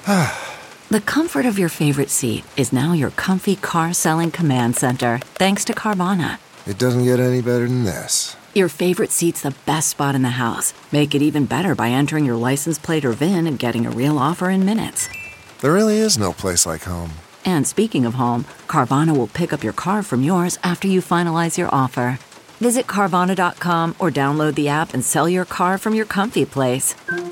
The comfort of your favorite seat is now your comfy car selling command center, thanks to Carvana. It doesn't get any better than this. Your favorite seat's the best spot in the house. Make it even better by entering your license plate or VIN and getting a real offer in minutes. There really is no place like home. And speaking of home, Carvana will pick up your car from yours after you finalize your offer. Visit Carvana.com or download the app and sell your car from your comfy place.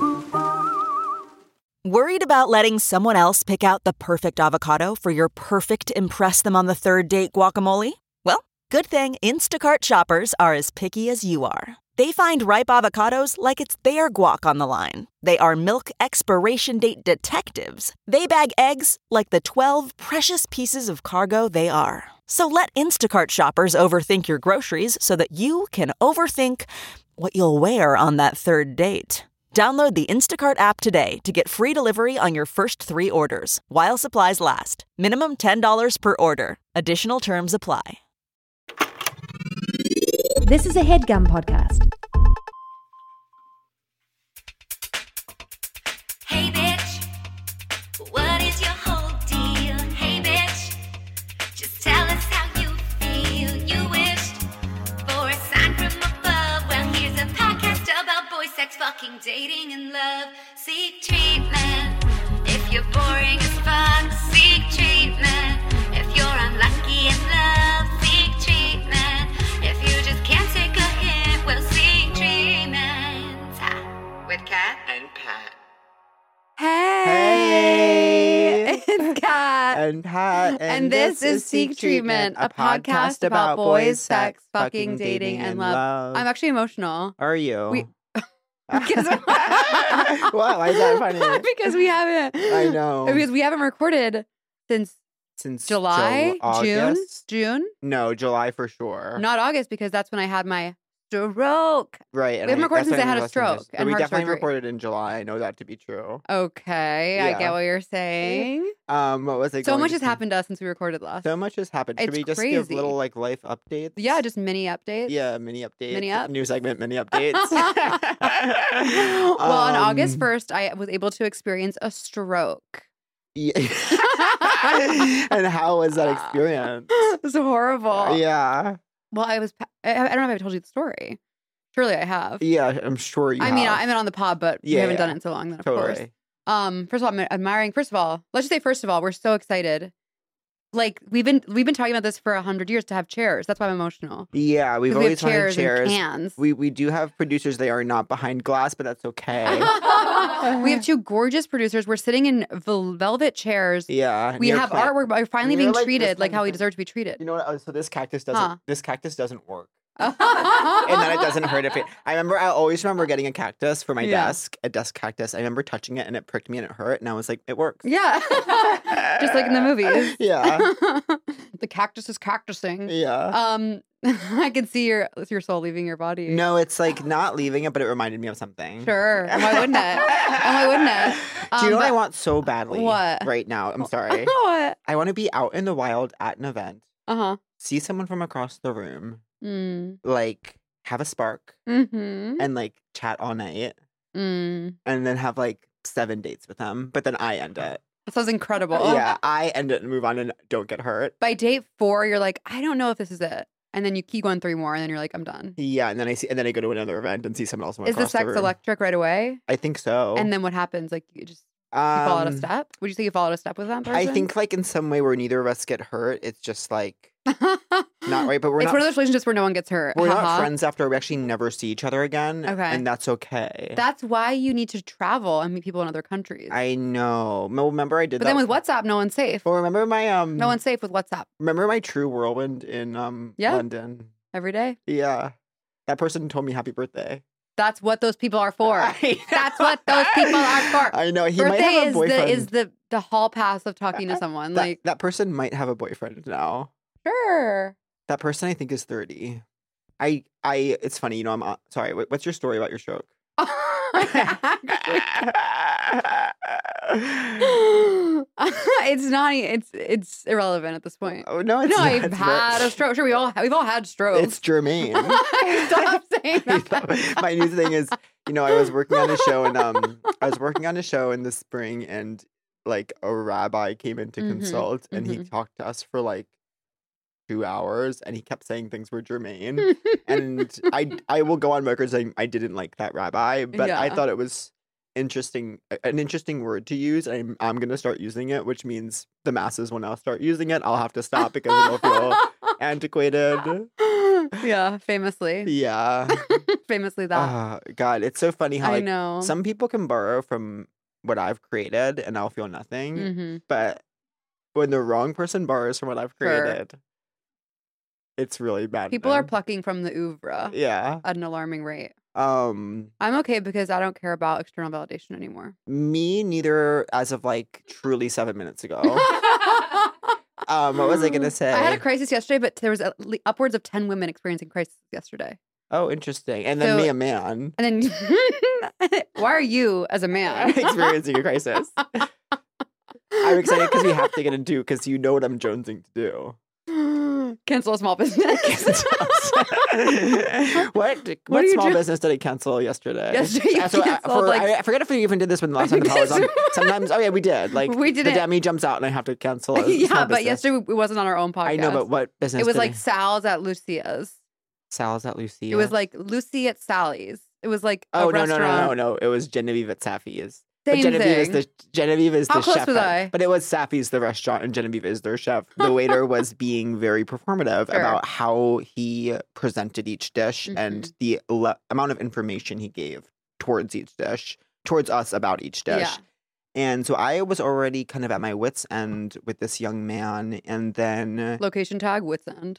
Worried about letting someone else pick out the perfect avocado for your perfect impress-them-on-the-third-date guacamole? Well, good thing Instacart shoppers are as picky as you are. They find ripe avocados like it's their guac on the line. They are milk expiration date detectives. They bag eggs like the 12 precious pieces of cargo they are. So let Instacart shoppers overthink your groceries so that you can overthink what you'll wear on that third date. Download the Instacart app today to get free delivery on your first 3 orders, while supplies last. Minimum $10 per order. Additional terms apply. This is a HeadGum podcast. Hey bitch, what is your whole deal? Hey bitch, just tell us how you feel. You wished for a sign from above. Well, here's a podcast about boy sex, fucking, dating, and love. Seek treatment if you're boring as fuck. Seek treatment if you're unlucky in love. Seek treatment if you just can't take a hint. Well, seek treatment with Kat and Pat. Hey, it's Kat. And Pat. And this is Seek Treatment, a podcast about boys, sex, fucking, dating, and love. I'm actually emotional. Are you? Because Why is that funny? because we haven't. I know. Because we haven't recorded since July, June. No, July for sure. Not August, because that's when I had my stroke. Right. We haven't recorded since I had a stroke and we heart definitely surgery. recorded in July. I know that to be true. Okay, I Yeah. get what you're saying. What was it? So much has happened to us since we recorded last. So much has happened. Should It's we just give crazy. little like life updates? Yeah, just mini updates. Yeah, mini updates. Mini up? New segment, mini updates. Well, on August 1st, I was able to experience a stroke. Yeah. And how was that experience? It was horrible. Yeah. Well, I don't know if I've told you the story. Surely I have. Yeah, I'm sure you I have. mean on the pod, but we Yeah, haven't done yeah. it in so long then, of Totally. course. First of all, I'm admiring. First of all, let's just say, first of all, we're so excited. Like we've been talking about this for 100 years to have chairs. That's why I'm emotional. Yeah, we've 'Cause we always have wanted chairs chairs. and cans. We do have producers. They are not behind glass, but that's okay. We have 2 gorgeous producers. We're sitting in velvet chairs. Yeah. We near have plant- artwork, but we're finally near, being like, treated this like how we kind of- deserve to be treated. You know what? So this cactus doesn't. Huh. This cactus doesn't work, and and then it doesn't hurt if it. I always remember getting a cactus for my Yeah. desk, a desk cactus. I remember touching it and it pricked me and it hurt, and I was like, it works. Yeah. Just like in the movies. Yeah. The cactus is cactusing. Yeah. I can see your soul leaving your body. No, it's like not leaving it, but it reminded me of something. Sure. And why wouldn't it? And why wouldn't it? Do you know what I but- want so badly? What? Right now. I'm sorry. What? I want to be out in the wild at an event, Uh-huh. see someone from across the room, Mm. like have a spark, Mm-hmm. and like chat all night, Mm. and then have like 7 dates with them. But then I end it. That sounds incredible. Yeah, I end it and move on and don't get hurt. By date 4, you're like, I don't know if this is it. And then you keep going 3 more, and then you're like, I'm done. Yeah, and then I go to another event and see someone else from Is the across the sex room. electric right away? I think so. And then what happens? Like, you just you followed a Um, step? Would you say you followed a step with that person? I think like in some way where neither of us get hurt, it's just like not right. But we're it's not. one of those relationships where no one gets hurt. We're Haha. not friends after we actually never see each other again. Okay. And that's okay. That's why you need to travel and meet people in other countries. I know. Well, remember I did but that. then with WhatsApp, no one's safe. Well, remember my No one's safe with WhatsApp Remember my true whirlwind in Yeah. London. every day. Yeah. That person told me happy birthday. That's what those people are for. I That's what those people are for. I know. He might Birthday have a boyfriend. is the hall pass of talking to someone. that, Like, that person might have a boyfriend now. sure. That person I think is 30. It's funny, I'm sorry. What's your story about your stroke? It's not. It's irrelevant at this point. Oh no, it's No, not. I've It's had a stroke. Sure, we've all had strokes. It's germane. Stop saying that. My new thing is, I was working on a show and I was working on a show in the spring and like a rabbi came in to Mhm, consult, and he mhm. talked to us for like 2 hours, and he kept saying things were germane. And I will go on record saying I didn't like that rabbi, but I Yeah. thought it was an interesting word to use, and I'm gonna start using it, which means the masses will now start using it. I'll have to stop because it'll feel antiquated. Yeah, famously. Yeah. Famously that. God, it's so funny how I like know. some people can borrow from what I've created and I'll feel nothing. Mhm. But when the wrong person borrows from what I've Sure. created, it's really bad. People are plucking from the oeuvre Yeah. at an alarming rate. Um, I'm okay because I don't care about external validation anymore. me neither as of like truly 7 minutes ago. What was I gonna say? I had a crisis yesterday, but there was upwards of 10 women experiencing crisis yesterday. Oh, interesting. And then So- me, a man, And then, why are you, as a man, experiencing a crisis. I'm excited because we have to get into because you know what I'm jonesing to do. cancel a small business? What are you small doing? business did I cancel yesterday? Yesterday you So, canceled, like- I forget if we even did this when the last time the pod was on. Sometimes, oh yeah, we did. Like We the didn't. Demi jumps out and I have to cancel. A Yeah, small but business. yesterday it wasn't on our own podcast. I know, but what business? it was did like I- Sal's at Lucia's. Sal's at Lucia. It was like Lucy at Sally's. It was like oh a no restaurant. no! It was Genevieve at Safi's. Same But Genevieve thing. is How the close chef. was at- I? But it was Safi's the restaurant, and Genevieve is their chef. The waiter was being very performative Sure. about how he presented each dish Mm-hmm. and the amount of information he gave towards each dish, towards us about each dish. Yeah. And so I was already kind of at my wits' end with this young man, and then Location tag, Wits End.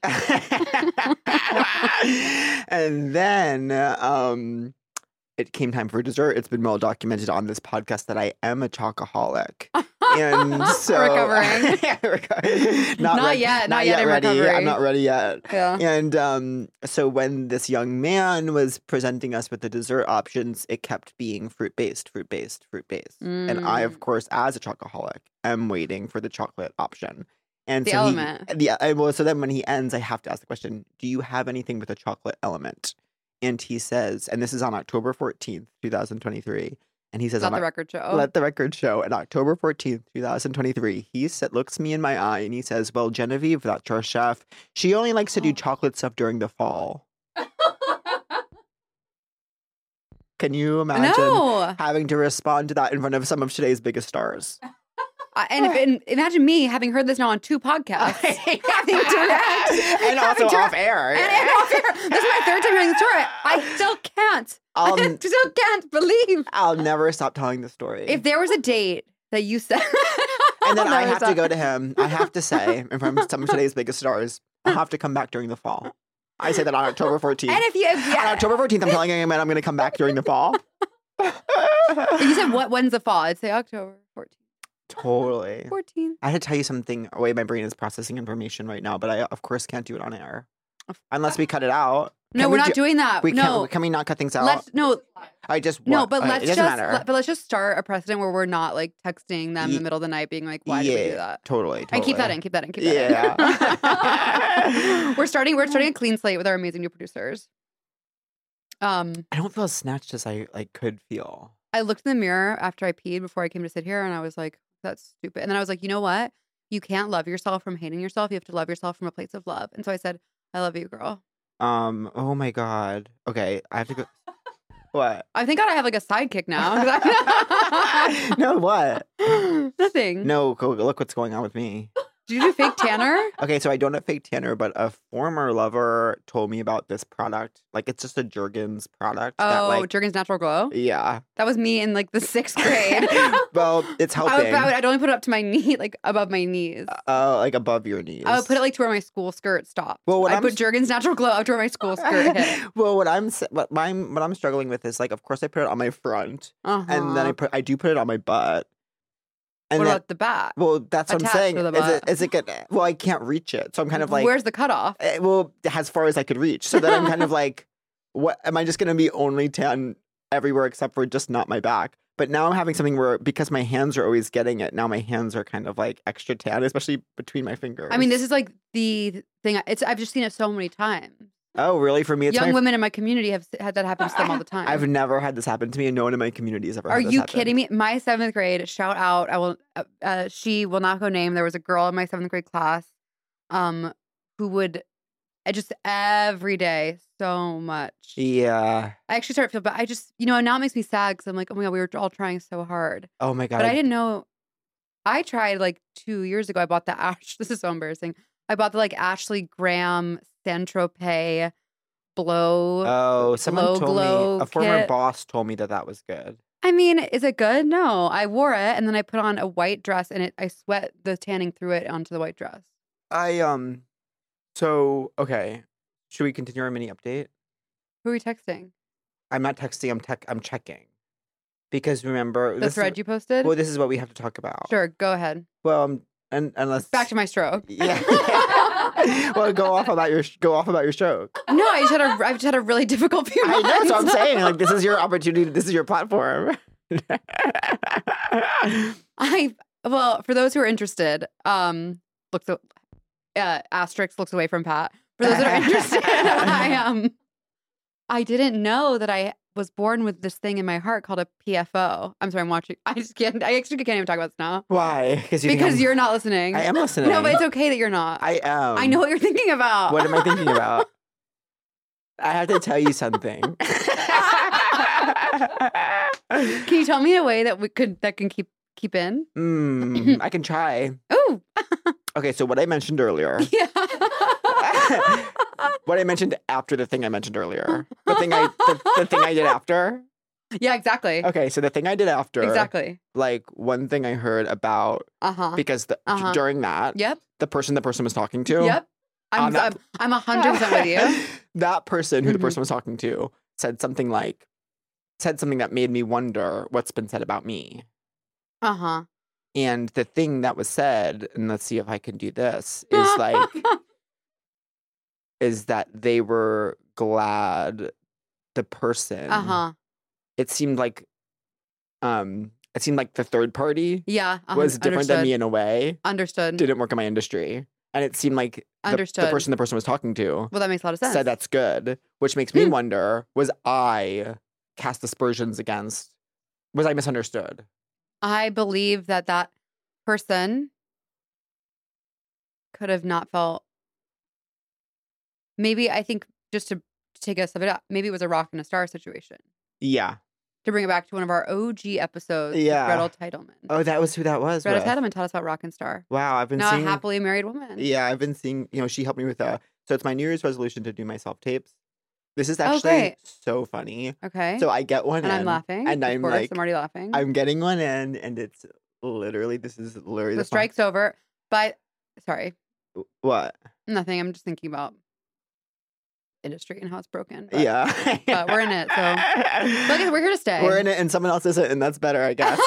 and then it came time for dessert. It's been well documented on this podcast that I am a chocoholic. And so Recovering. not yet, not not yet in ready. recovery. I'm not ready yet. Yeah. And so when this young man was presenting us with the dessert options, it kept being fruit-based. And I, of course, as a chocoholic, am waiting for the chocolate option. And The so element. so then when he ends, I have to ask the question, do you have anything with a chocolate element? And he says, and this is on October 14th, 2023. And he says, Let on the record show. let the record show. On October 14th, 2023, he looks me in my eye and he says, well, Genevieve, that's our chef. She only likes to do chocolate stuff during the fall. Can you imagine No. having to respond to that in front of some of today's biggest stars? And imagine me having heard this now on 2 podcasts. having to react. And also Having to- off air. And off air. This is my 3rd time hearing the story. I still can't. I still can't believe. I'll never stop telling the story. If there was a date that you said. And then I'll I never have to stop. go to him. I have to say, in front of some of today's biggest stars, I'll have to come back during the fall. I say that on October 14th. And if you. On October 14th, I'm telling him that I'm going to come back during the fall. If you said, when's the fall? I'd say October 14th. Totally. 14th. I had to tell you something. The way my brain is processing information right now, but I, of course, can't do it on air. Unless we cut it out. No, Can we're we not do- doing that. We no. can't. Can we not cut things out? Let's no, I just no, what? but Okay, let's it doesn't just matter. but let's just start a precedent where we're not like texting them in the middle of the night, being like, "Why did we do that?" Totally. And keep that in. Keep that in. Keep that Yeah. in. We're starting a clean slate with our amazing new producers. I don't feel as snatched as I could feel. I looked in the mirror after I peed before I came to sit here, and I was like, "That's stupid." And then I was like, "You know what? You can't love yourself from hating yourself. You have to love yourself from a place of love." And so I said, "I love you, girl." Oh my God. Okay, I have to go. What? I think I have like a sidekick now. No, what? Nothing. No, look what's going on with me. Did you do fake tanner? Okay, so I don't have fake tanner, but a former lover told me about this product. Like, it's just a Jergens product. Oh, Jergens Natural Glow? Yeah. That was me in like the 6th grade. Well, it's helping. I'd only put it up to my knee, like above my knees. Like above your knees. I would put it like to where my school skirt stopped. Well, what I I'm put s- Jergens Natural Glow up to where my school skirt hit. Well, what I'm struggling with is like, of course, I put it on my front, and then I do put it on my butt. And what then, about the back? well, that's what I'm attached saying. to the Is butt? it good? Well, I can't reach it, so I'm kind of like, Where's the cutoff? well, as far as I could reach. So then I'm kind of like, what am I just going to be only tan everywhere except for just not my back? But now I'm having something where, because my hands are always getting it, now my hands are kind of like extra tan, especially between my fingers. I mean, this is like the thing. I've just seen it so many times. Oh, really? For me, it's Young women in my community have had that happen to them all the time. I've never had this happen to me, and no one in my community has ever. Are had this you happen. kidding me? My 7th grade, shout out. I will. She will not go name. There was a girl in my 7th grade class, who would just every day so much. Yeah. I actually started to feel bad. I just, now it makes me sad because I'm like, oh my God, we were all trying so hard. Oh my God. But I didn't know. I tried like 2 years ago. I bought the this is so embarrassing. I bought the like Ashley Graham Saint-Tropez blow. Oh, someone told glow me, a former kit. boss told me that was good. I mean, is it good? No. I wore it and then I put on a white dress and I sweat the tanning through it onto the white dress. So, okay. Should we continue our mini update? Who are we texting? I'm not texting, I'm checking. Because remember... The thread you posted? Well, this is what we have to talk about. Sure, go ahead. Well, unless... Back to my stroke. Yeah. Well, go off about your stroke. No, I just had a really difficult few months. I know, that's what I'm saying. Like, this is your opportunity. This is your platform. Well, for those who are interested, asterisk looks away from Pat. For those that are interested, I didn't know that I was born with this thing in my heart called a PFO. I'm sorry, I'm watching. I actually can't even talk about this now. Why? Because you're not listening. I am listening. No, but it's okay that you're not. I am. I know what you're thinking about. What am I thinking about? I have to tell you something. Can you tell me a way that can keep in? I can try. Ooh. Okay, so what I mentioned earlier. Yeah. What I mentioned after the thing I mentioned earlier. The thing I did after. Yeah, exactly. Okay, so the thing I did after. Exactly. Like one thing I heard about. Because during that. Yep. The person was talking to. Yep. I'm 100% with you. That person who the person was talking to said something that made me wonder what's been said about me. And the thing that was said, and let's see if I can do this, is like, is that they were glad the person. It seemed like the third party. Yeah, was different than me in a way. Understood. Didn't work in my industry, and it seemed like the person was talking to. Well, that makes a lot of sense. Said that's good, which makes me wonder: was I cast aspersions against? Was I misunderstood? I believe that person could have not felt. Maybe I think just to take a step it up, maybe it was a rock and a star situation. Yeah. To bring it back to one of our OG episodes, yeah. Gretel Titleman. Oh, that was who that was. Gretel Titleman taught us about rock and star. Wow, I've been now seeing a happily married woman. Yeah, I've been seeing. She helped me with so it's my New Year's resolution to do my self tapes. This is actually so funny. Okay. So I get one and in. I'm laughing. And I'm like, I'm already laughing. I'm getting one in, and it's literally, the strike's over. But, sorry. What? Nothing. I'm just thinking about industry and how it's broken. But, yeah. But we're in it, so. But we're here to stay. We're in it, and someone else isn't, and that's better, I guess.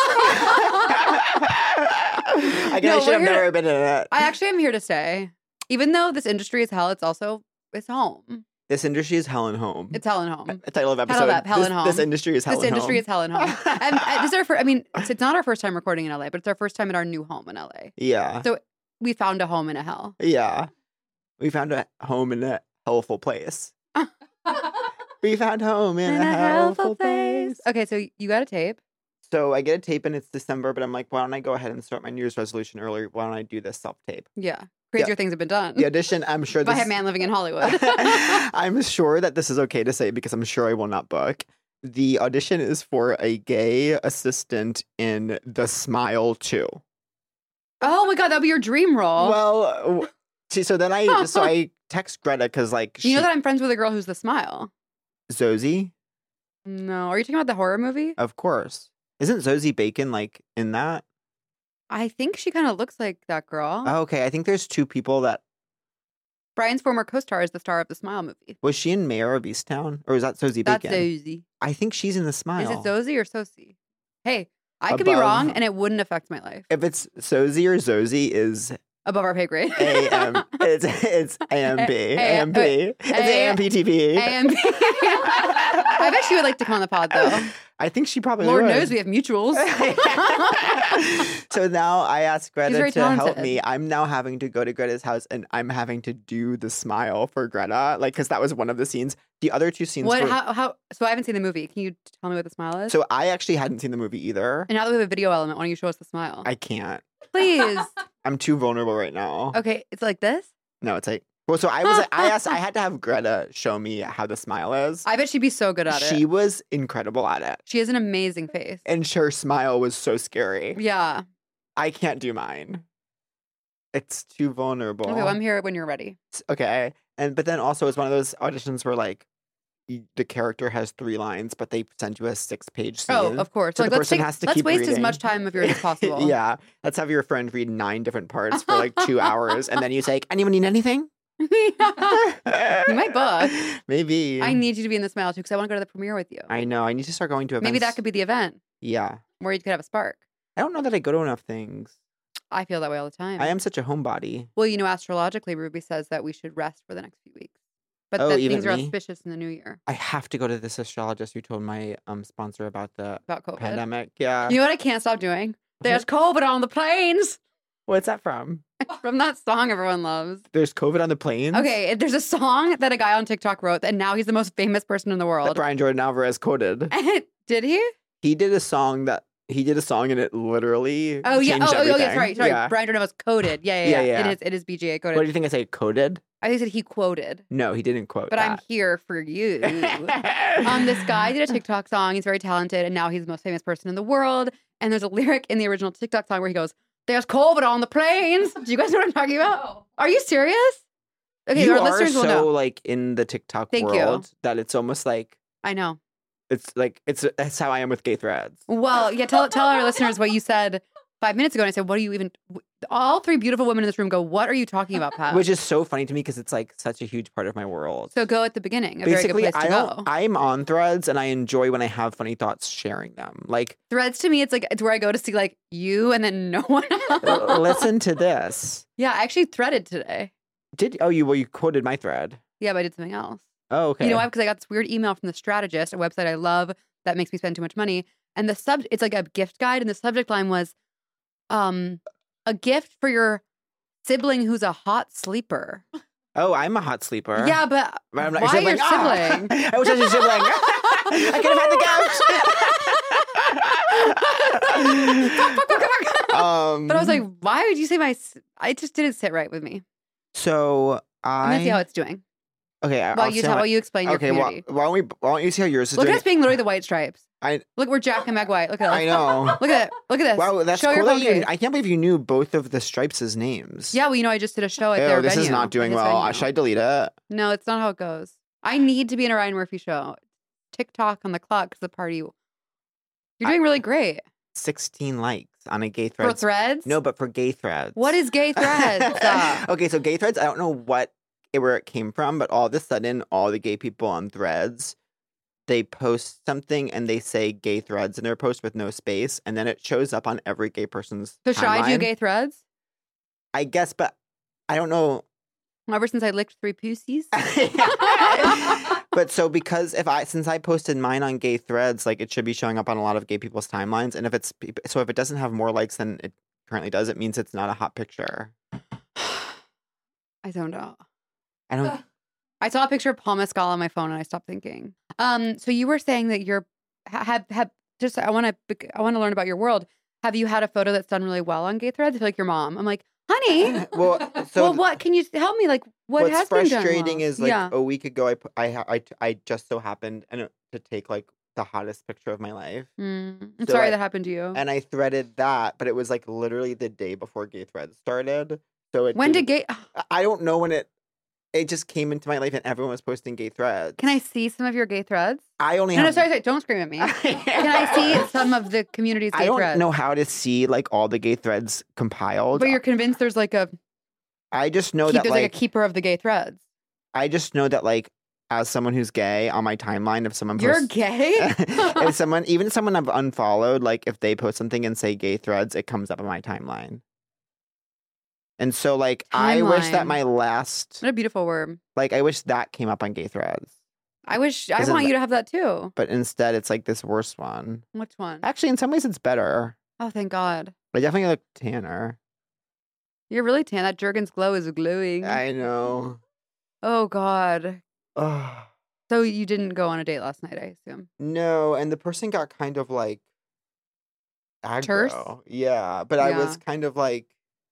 I should have never been in it. I actually am here to stay. Even though this industry is hell, it's home. This industry is hell and home. It's hell and home. Title of episode. Hell and home. This industry is hell and home. This industry is hell and home. And this is it's not our first time recording in LA, but it's our first time at our new home in LA. Yeah. So we found a home in a hell. Yeah. We found a home in a hellful place. We found home in a hellful place. Okay, so you got a tape. So I get a tape and it's December, but I'm like, why don't I go ahead and start my New Year's resolution early? Why don't I do this self-tape? Yeah. Crazier things have been done. The audition, I'm sure by a man living in Hollywood. I'm sure that this is okay to say because I'm sure I will not book. The audition is for a gay assistant in The Smile 2. Oh my God, that'd be your dream role. Well, see, so I text Greta because you know that I'm friends with a girl who's The Smile. Zosie? No. Are you talking about the horror movie? Of course. Isn't Zosie Bacon in that? I think she kind of looks like that girl. Oh, okay. I think there's two people that. Brian's former co-star is the star of The Smile movie. Was she in Mayor of Easttown? Or is that Zosie Bacon? That's Zosie. I think she's in The Smile. Is it Zosie or Sosie? Hey, I could be wrong and it wouldn't affect my life. If it's Sosie or Zosie is above our pay grade. AM. It's AMB. AMP. It's AMPTP. AMP. I bet she would like to come on the pod, though. I think she probably Lord would. knows we have mutuals. So now I asked Greta very to help talented. me. I'm now having to go to Greta's house and I'm having to do the smile for Greta, like because that was one of the scenes. The other two scenes. What? were, How? So I haven't seen the movie. Can you tell me what the smile is? So I actually hadn't seen the movie either. And now that we have a video element, why don't you show us the smile? I can't. Please. I'm too vulnerable right now. Okay, it's like this. No, it's like. Well, so I had to have Greta show me how the smile is. I bet she'd be so good at She it. was incredible at it. She has an amazing face. And her smile was so scary. Yeah. I can't do mine. It's too vulnerable. Okay, well, I'm here when you're ready. Okay. But then also it's one of those auditions where like the character has 3 lines, but they send you a 6-page scene. Oh, of course. So Like, the person has to let's keep waste as reading. much time of yours as possible. Yeah. Let's have your friend read 9 different parts for like 2 hours. And then you say, anyone need anything? You might book. Maybe. I need you to be in the smile too because I want to go to the premiere with you. I know. I need to start going to events. Maybe that could be the event Yeah. where you could have a spark. I don't know that I go to enough things. I feel that way all the time. I am such a homebody. Well, you know, astrologically, Ruby says that we should rest for the next few weeks. But Oh, that even things are me? auspicious in the new year I have to go to this astrologist who told my sponsor about the about COVID. pandemic. Yeah. You know what I can't stop doing? There's COVID on the planes What's that from? from that song everyone loves. There's COVID on the planes? Okay, there's a song that a guy on TikTok wrote, and now he's the most famous person in the That world. Brian Jordan Alvarez quoted. Did he? He did a song and it literally Oh yeah. changed Oh everything. yeah. Sorry. Yeah. Brian Jordan was coded. Yeah. Yeah. It is BGA What coded. do you think I say? Coded? I think he said he quoted, No, he didn't quote but I'm that. here for you. This guy did a TikTok song. He's very talented, and now he's the most famous person in the world. And there's a lyric in the original TikTok song where he goes, "There's COVID on the planes." Do you guys know what I'm talking about? Are you serious? Okay, you our are listeners so will know. like in the TikTok Thank you. world that it's almost like I know. it's how I am with gay threads. Well, yeah. Tell our listeners what you said 5 minutes ago. And I said, "What are you even?" All 3 beautiful women in this room go, "What are you talking about, Pat?" Which is so funny to me because it's like such a huge part of my world. So go at the beginning. A Basically, very good place to go. I'm on Threads and I enjoy when I have funny thoughts sharing them. Like, Threads to me, it's where I go to see like you and then no one else. listen to this. Yeah, I actually threaded today. You quoted my thread. Yeah, but I did something else. Oh, okay. You know why? Because I got this weird email from The Strategist, a website I love that makes me spend too much money. And it's like a gift guide, and the subject line was, a gift for your sibling who's a hot sleeper. Oh, I'm a hot sleeper. Yeah, but I'm not why your Ah! sibling? I wish I was your sibling. I could have had the couch. But I was like, why would you say I just didn't sit right with me. So I'm gonna see how it's doing. Okay, While you explain your okay, community. why don't you see how yours is Look at doing? us being literally the white stripes. I Look, we're Jack and Meg White. Look at us. I know. Look at it. Look at this. Wow, that's Show cool your that phone you. case. I can't believe you knew both of the Stripes' names. Yeah, well, you know, I just did a show at Ew, their this venue. is not doing at his well. venue. Should I delete it? No, it's not how it goes. I need to be in a Ryan Murphy show. TikTok on the clock because the party. You're doing really great. 16 likes on a gay thread. For threads? No, but for gay threads. What is gay threads? Okay, so gay threads, I don't know where it came from, but all of a sudden, all the gay people on threads, they post something and they say gay threads in their post with no space, and then it shows up on every gay person's So should I do timeline. gay threads? I guess, but I don't know. Ever since I licked 3 pussies? But so since I posted mine on gay threads, like it should be showing up on a lot of gay people's timelines, and if it doesn't have more likes than it currently does, it means it's not a hot picture. I don't know. I don't. I saw a picture of Paul Mescal on my phone and I stopped thinking. So you were saying that you're have just I want to learn about your world. Have you had a photo that's done really well on gay threads? I feel like your mom. I'm like, honey. Well, What can you help me? Like, what what's has been done frustrating well? is like yeah. a week ago, I just so happened to take like the hottest picture of my life, I'm so sorry I- that happened to you. and I threaded that, but it was like literally the day before gay threads started. So it When did didn't- gay? I don't know when it just came into my life and everyone was posting gay threads. Can I see some of your gay threads? I only No, have. sorry, don't scream at me. Can I see some of the community's gay I don't threads? know how to see like all the gay threads compiled. But you're convinced there's like I just know there's that like a like keeper of the gay threads. I just know that like as someone who's gay on my timeline, if someone You're posts, gay? if someone I've unfollowed, like if they post something and say gay threads, it comes up on my timeline. And so, like, I wish that Timeline. my last, What a beautiful word. like, I wish that came up on Gay Threads. I wish I Isn't want it- you to have that too. But instead, it's like this worst one. Which one? Actually, in some ways, it's better. Oh, thank God. I definitely look tanner. You're really tan. That Jergens glow is glowing. I know. Oh, God. Ugh. So you didn't go on a date last night, I assume. No, and the person got kind of like Terse? aggro. Yeah, but I was Yeah. kind of like,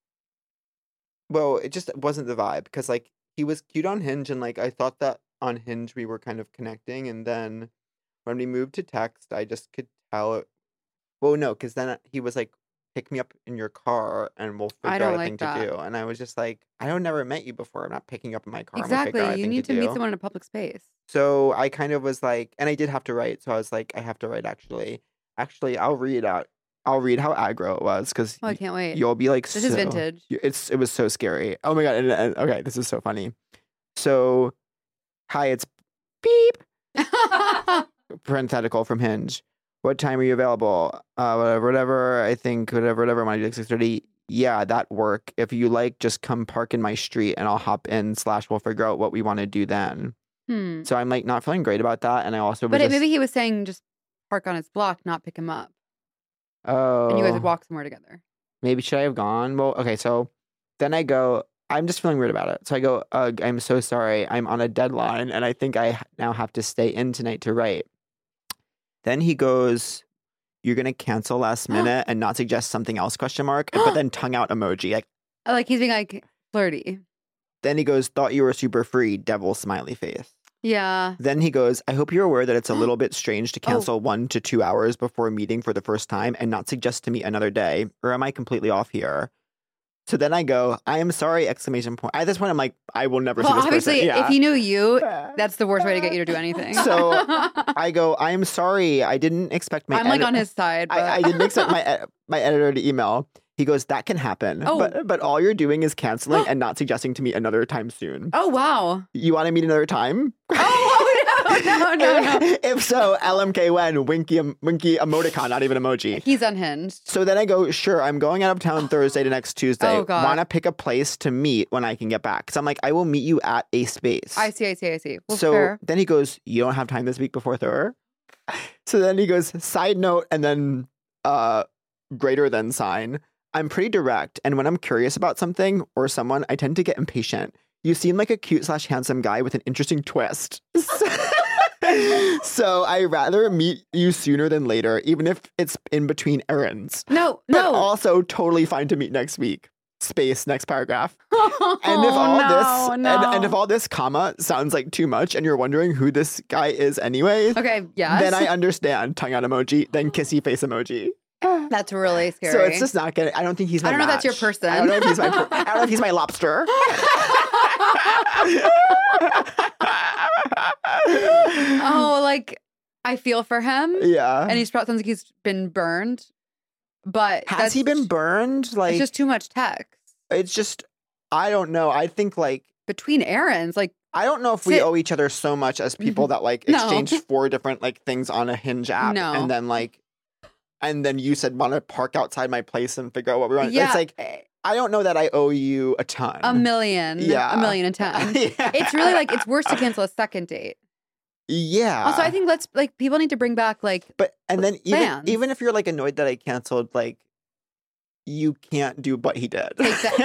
well, it just wasn't the vibe because like he was cute on Hinge and like I thought that on Hinge we were kind of connecting, and then when we moved to text, I just could tell it. Well, no, because then he was like, pick me up in your car and we'll I figure don't out a like thing that. to do. And I was just like, I don't never met you before. I'm not picking you up in my car. I'm gonna Exactly. figure out a You thing need to meet do. someone in a public space. So I kind of was like, and I did have to write. So I was like, I have to write actually. Actually, I'll read out. I'll read how aggro it was because Oh, I can't wait. you'll be like, This is so- vintage. It was so scary. Oh my god. And okay, this is so funny. So, hi, it's beep parenthetical from Hinge. What time are you available? Whatever. I think whatever. I want to do 6:30. Yeah, that work. If you like, just come park in my street and I'll hop in. / we'll figure out what we want to do then. Hmm. So I'm like not feeling great about that, and I also was But just, maybe he was saying just park on his block, not pick him up. oh, And you guys would walk somewhere together. maybe should I have gone? Well, okay, so then I go. I'm just feeling weird about it. So I go, I'm so sorry. I'm on a deadline, and I think I now have to stay in tonight to write. Then he goes, "You're gonna cancel last minute and not suggest something else?" ? But then tongue out emoji. Like he's being like flirty. Then he goes, "Thought you were super free." Devil smiley face. Yeah. Then he goes, "I hope you're aware that it's a little bit strange to Oh. cancel 1 to 2 hours before meeting for the first time and not suggest to meet another day. Or am I completely off here?" So then I go, "I am sorry!" Exclamation point. At this point, I'm like, I will never see Well, this obviously, person. Yeah. if he knew you, that's the worst way to get you to do anything. So I go, "I am sorry. I didn't expect my." I'm like on his side. But... I didn't expect my editor to email. He goes, "That can happen. Oh. But all you're doing is canceling and not suggesting to meet another time soon. Oh, wow. You want to meet another time?" Oh, no. If so, LMK when winky emoticon, not even emoji. He's unhinged. So then I go, "Sure, I'm going out of town Thursday to next Tuesday. Oh, God. Want to pick a place to meet when I can get back?" So I'm like, "I will meet you at a space." I see. Well, So fair. then he goes, "You don't have time this week before Thur?" So then he goes, side note, and then greater than sign. "I'm pretty direct, and when I'm curious about something or someone, I tend to get impatient. You seem like a cute / handsome guy with an interesting twist. So I rather meet you sooner than later, even if it's in between errands. No. But also totally fine to meet next week. Space, next paragraph. And if and if all this comma sounds like too much and you're wondering who this guy is anyway, Okay, yes. then I understand. Tongue out emoji, then kissy face emoji. That's really scary. So it's just not gonna. I don't think he's my I don't know if that's your match. person. I don't know if he's my I don't know if he's my lobster. Oh, like I feel for him. Yeah. And he's probably sounds like he's been burned. But Has he been burned? Like It's just too much text. it's just I don't know. I think like Between errands, like I don't know if we Sit- owe each other so much as people that like No. exchange 4 different like things on a Hinge app, No. and then you said want to park outside my place and figure out what we want. yeah, It's like I don't know that I owe you a ton. a million. Yeah. A million and 10. Yeah. It's really like it's worse to cancel a second date. Yeah. Also, I think let's like people need to bring back like But and then plans. even if you're like annoyed that I canceled, like you can't do what he did. Take the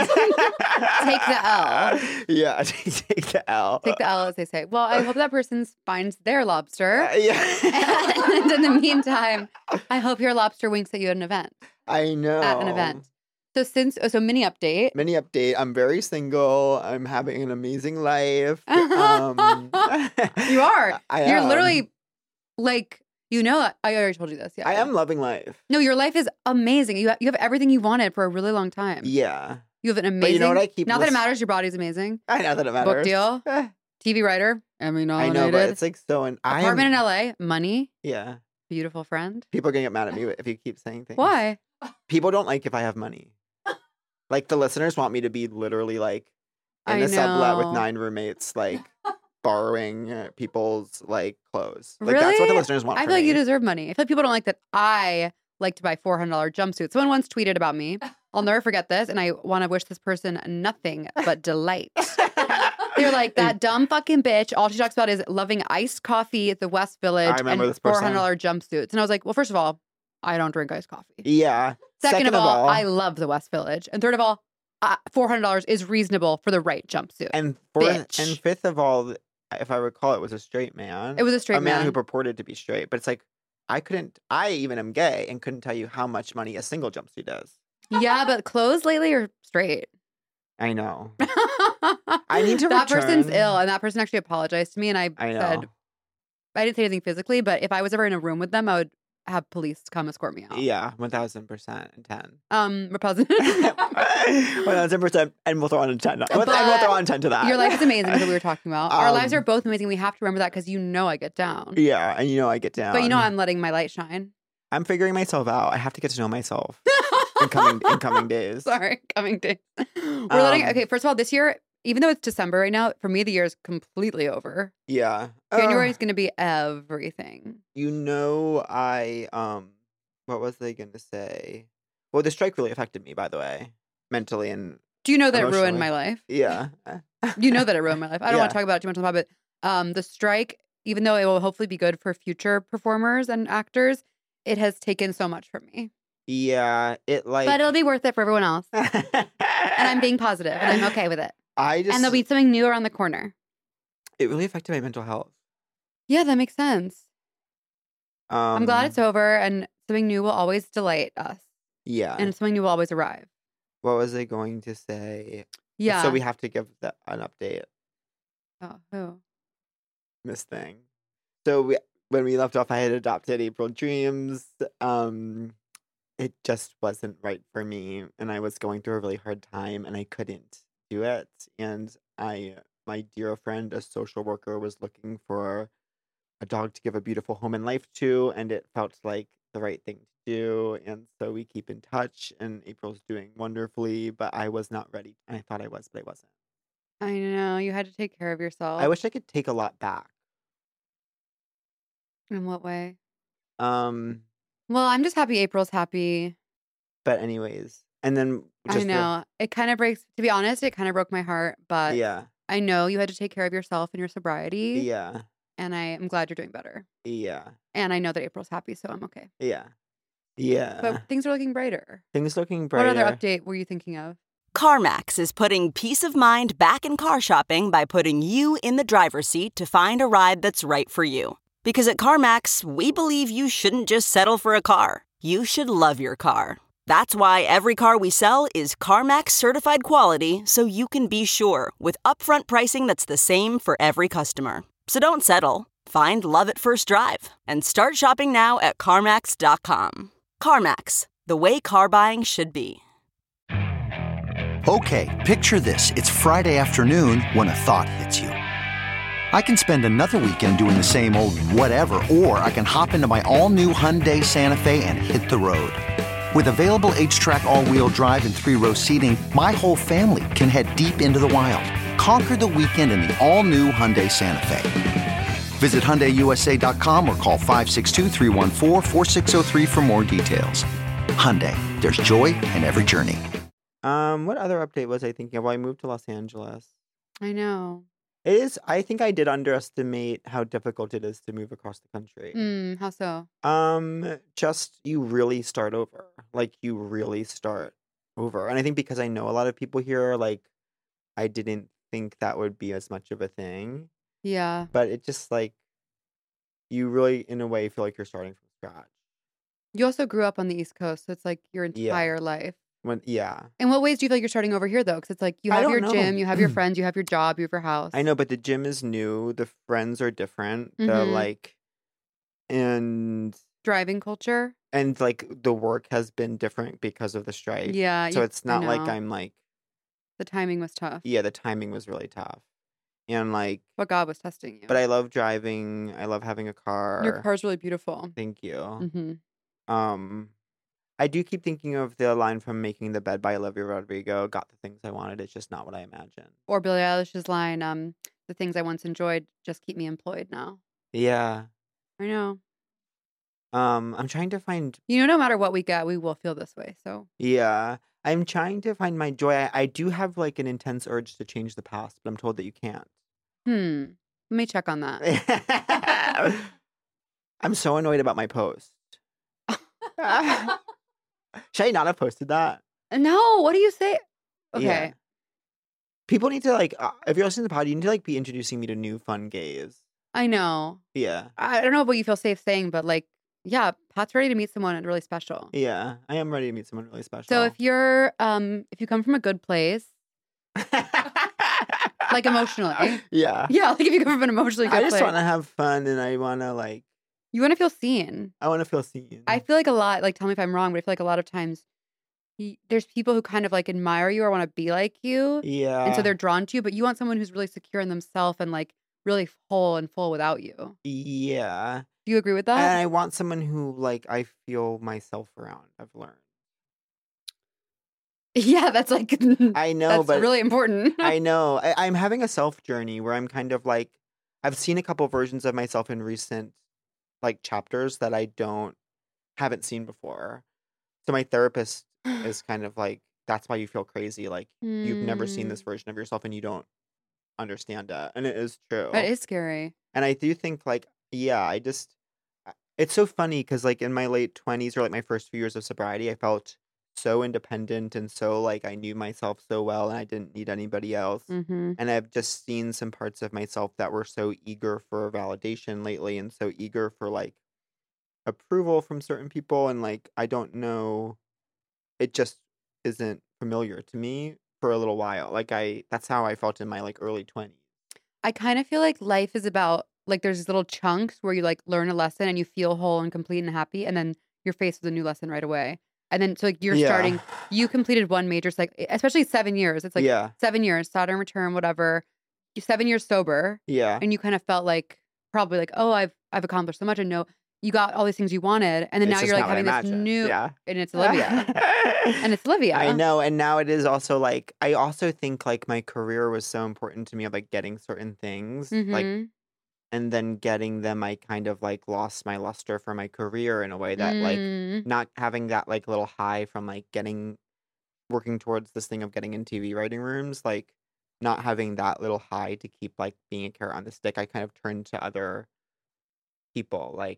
L. Yeah, take the L. take the L as they say. Well, I hope that person finds their lobster. Yeah. And in the meantime, I hope your lobster winks at you at an event. I know. At an event. So mini update. Mini update. I'm very single. I'm having an amazing life. You are. I You're am. literally like I already told you this. Yeah. I am loving life. No, your life is amazing. You have everything you wanted for a really long time. Yeah. You have an amazing. But you know what I keep Not that it lis- matters. Your body's amazing. I know that it matters. Book deal. Eh, TV writer. Emmy I nominated. know, but it's like so. Apartment in LA. Money. Yeah. Beautiful friend. People are gonna get mad at me if you keep saying things. Why? People don't like if I have money. Like the listeners want me to be literally like in I a sublet with know. 9 roommates, like borrowing people's like clothes. Like that's what the Really? listeners want. I from feel like me. you deserve money. I feel like people don't like that I like to buy $400 jumpsuits. Someone once tweeted about me. I'll never forget this, and I want to wish this person nothing but delight. They're like, that dumb fucking bitch. All she talks about is loving iced coffee at the West Village I remember and this person. $400 jumpsuits. And I was like, well, first of all, I don't drink iced coffee. Yeah. Second of all, I love the West Village. And third of all, $400 is reasonable for the right jumpsuit. and bitch. fifth of all, if I recall, it was a straight man. It was a straight a man man. who purported to be straight. But it's like, I even am gay and couldn't tell you how much money a single jumpsuit is. Yeah, but clothes lately are straight. I know. I need to That person's return- ill, and that person actually apologized to me, and I I know. said, I didn't say anything physically, but if I was ever in a room with them, I would have police come escort me out. Yeah, 1,000% and 10. Repulsive. 1,000%, and we'll throw on a 10. And we'll throw on 10 to that. Your life is amazing, that we were talking about. Our lives Um, are both amazing. We have to remember that because you know I get down. Yeah, and I get down. But you know I'm letting my light shine. I'm figuring myself out. I have to get to know myself in coming days. Sorry, coming days. We're letting. Um, Okay, first of all, this year, even though it's December right now, for me the year is completely over. Yeah. January is going to be everything. What was I going to say? Well, the strike really affected me, by the way, mentally and Do you know that it ruined Emotionally. my life? yeah. You know that it ruined my life. I don't want Yeah. to talk about it too much on the pod, but the strike, even though it will hopefully be good for future performers and actors, it has taken so much from me. Yeah, it like. But it'll be worth it for everyone else. and And I'm being positive, and I'm okay with it. I just. And there'll be something new around the corner. It really affected my mental health. Yeah, that makes sense. I'm glad it's Um, over, and something new will always delight us, Yeah. and something new will always arrive. What was I going to say? Yeah. So we have to give an update. Oh, who? This thing. So when we left off, I had adopted April Dreams. It just wasn't right for me, and I was going through a really hard time, and I couldn't do it. And my dear friend, a social worker, was looking for a dog to give a beautiful home and life to, and it felt like the right thing to do. And so we keep in touch, and April's doing wonderfully, but I was not ready. And I thought I was, but I wasn't. I know. You had to take care of yourself. I wish I could take a lot back. In what way? Um, Well, I'm just happy April's happy. but anyways, and then I just know. It kind of breaks, to be honest, it kind of broke my heart, but yeah, I know you had to take care of yourself and your sobriety. yeah, And I am glad you're doing better. yeah, And I know that April's happy, so I'm okay. yeah, yeah. But things are looking brighter. Things looking brighter. What other update were you thinking of? CarMax is putting peace of mind back in car shopping by putting you in the driver's seat to find a ride that's right for you. Because at CarMax, we believe you shouldn't just settle for a car. You should love your car. That's why every car we sell is CarMax certified quality, so you can be sure with upfront pricing that's the same for every customer. So don't settle. Find love at first drive and start shopping now at CarMax.com. CarMax, the way car buying should be. Okay, picture this. It's Friday afternoon when a thought hits you. I can spend another weekend doing the same old whatever, or I can hop into my all-new Hyundai Santa Fe and hit the road. With available H-Track all-wheel drive and 3-row seating, my whole family can head deep into the wild. Conquer the weekend in the all-new Hyundai Santa Fe. Visit HyundaiUSA.com or call 562-314-4603 for more details. Hyundai, there's joy in every journey. What other update was I thinking of? Well, I moved to Los Angeles. I know. It is. I think I did underestimate how difficult it is to move across the country. How so? Just you really start over. Like you really start over, and I think because I know a lot of people here, like I didn't think that would be as much of a thing. Yeah. But it just like you really, in a way, feel like you're starting from scratch. You also grew up on the East Coast, so it's like your entire life. Yeah. In what ways do you feel like you're starting over here, though? Because it's like you I have don't your know. gym, you have your friends, you have your job, you have your house. I know, but the gym is new. The friends are different. The Mhm. like, and Driving culture. like the work has been different because of the strike. Yeah. So it's not like know. I'm like, The timing was tough. yeah, the timing was really tough. And like, But God was testing you. but I love driving. I love having a car. Your car's really beautiful. Thank you. Hmm. I do keep thinking of the line from Making the Bed by Olivia Rodrigo. Got the things I wanted. It's just not what I imagined. Or Billie Eilish's line, the things I once enjoyed just keep me employed now. Yeah. I know. I'm trying to find. You know, no matter what we get, we will feel this way. So Yeah, I'm trying to find my joy. I do have like an intense urge to change the past, but I'm told that you can't. let me check on that. I'm so annoyed about my post. Should I not have posted that? No, what do you say? Okay. Yeah. People need to like, if you're listening to the pod, you need to like be introducing me to new fun gays. I know. Yeah. I don't know what you feel safe saying, but like, yeah, Pat's ready to meet someone really special. Yeah, I am ready to meet someone really special. So if you come from a good place, like emotionally, yeah, like if you come from an emotionally good I place, just want to have fun and I want to like. you want to feel seen. I want to feel seen. I feel like a lot. Like, tell me if I'm wrong, but I feel like a lot of times there's people who kind of like admire you or want to be like you, Yeah. and so they're drawn to you. But you want someone who's really secure in themselves and like really whole and full without you. Yeah. Do you agree with that? And I want someone who like I feel myself around. I've learned. Yeah, that's like I know, that's but really important. I know. I'm having a self journey where I'm kind of like I've seen a couple versions of myself in recent like chapters that I haven't seen before. So my therapist is kind of like, that's why you feel crazy. Like you've never seen this version of yourself and you don't understand it. And it is true. That is scary. And I do think like, yeah, it's so funny because like in my late 20s or like my first few years of sobriety, I felt so independent and so like I knew myself so well and I didn't need anybody else. Mm-hmm. And I've just seen some parts of myself that were so eager for validation lately and so eager for like approval from certain people. And like, I don't know, it just isn't familiar to me for a little while. Like that's how I felt in my like early 20s. I kind of feel like life is about like there's these little chunks where you like learn a lesson and you feel whole and complete and happy, and then you're faced with a new lesson right away. And then so like you're starting, you completed one major, especially 7 years. It's like 7 years, Saturn return, whatever. You're 7 years sober. Yeah. And you kind of felt like probably like, oh, I've accomplished so much. I know you got all these things you wanted. And then It's now just you're like not what I having this imagined. new, Yeah. and it's Olivia. And it's Olivia. I know. And now it is also like, I also think like my career was so important to me of like getting certain things. Like, Mhm. and then getting them, I kind of like lost my luster for my career in a way that like Mm. not having that like little high from like working towards this thing of getting in TV writing rooms, like not having that little high to keep like being a carrot on the stick, I kind of turned to other people like,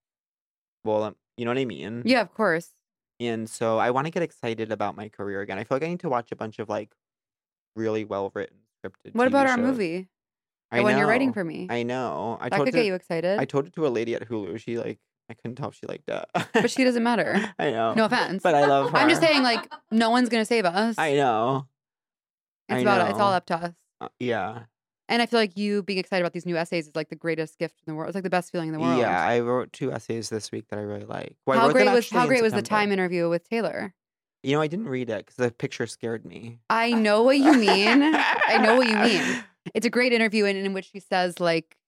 well, you know what I mean? Yeah, of course. And so I want to get excited about my career again. I feel like I need to watch a bunch of like really well written scripted What TV about our shows. movie? I The one you're writing know. for me. I know. That could get you excited. I told it to a lady at Hulu. She like, I couldn't tell if she liked it. But she doesn't matter. I know. No offense. But I love her. I'm just saying, like, no one's gonna save us. I know. It's I about it's know. all up to us. Yeah. And I feel like you being excited about these new essays is like the greatest gift in the world. It's like the best feeling in the world. Yeah. I wrote 2 essays this week that I really like. Well, I How wrote them great was actually in the September. Time interview with Taylor? You know, I didn't read it because the picture scared me. I know what you mean. I know what you mean. It's a great interview in which she says like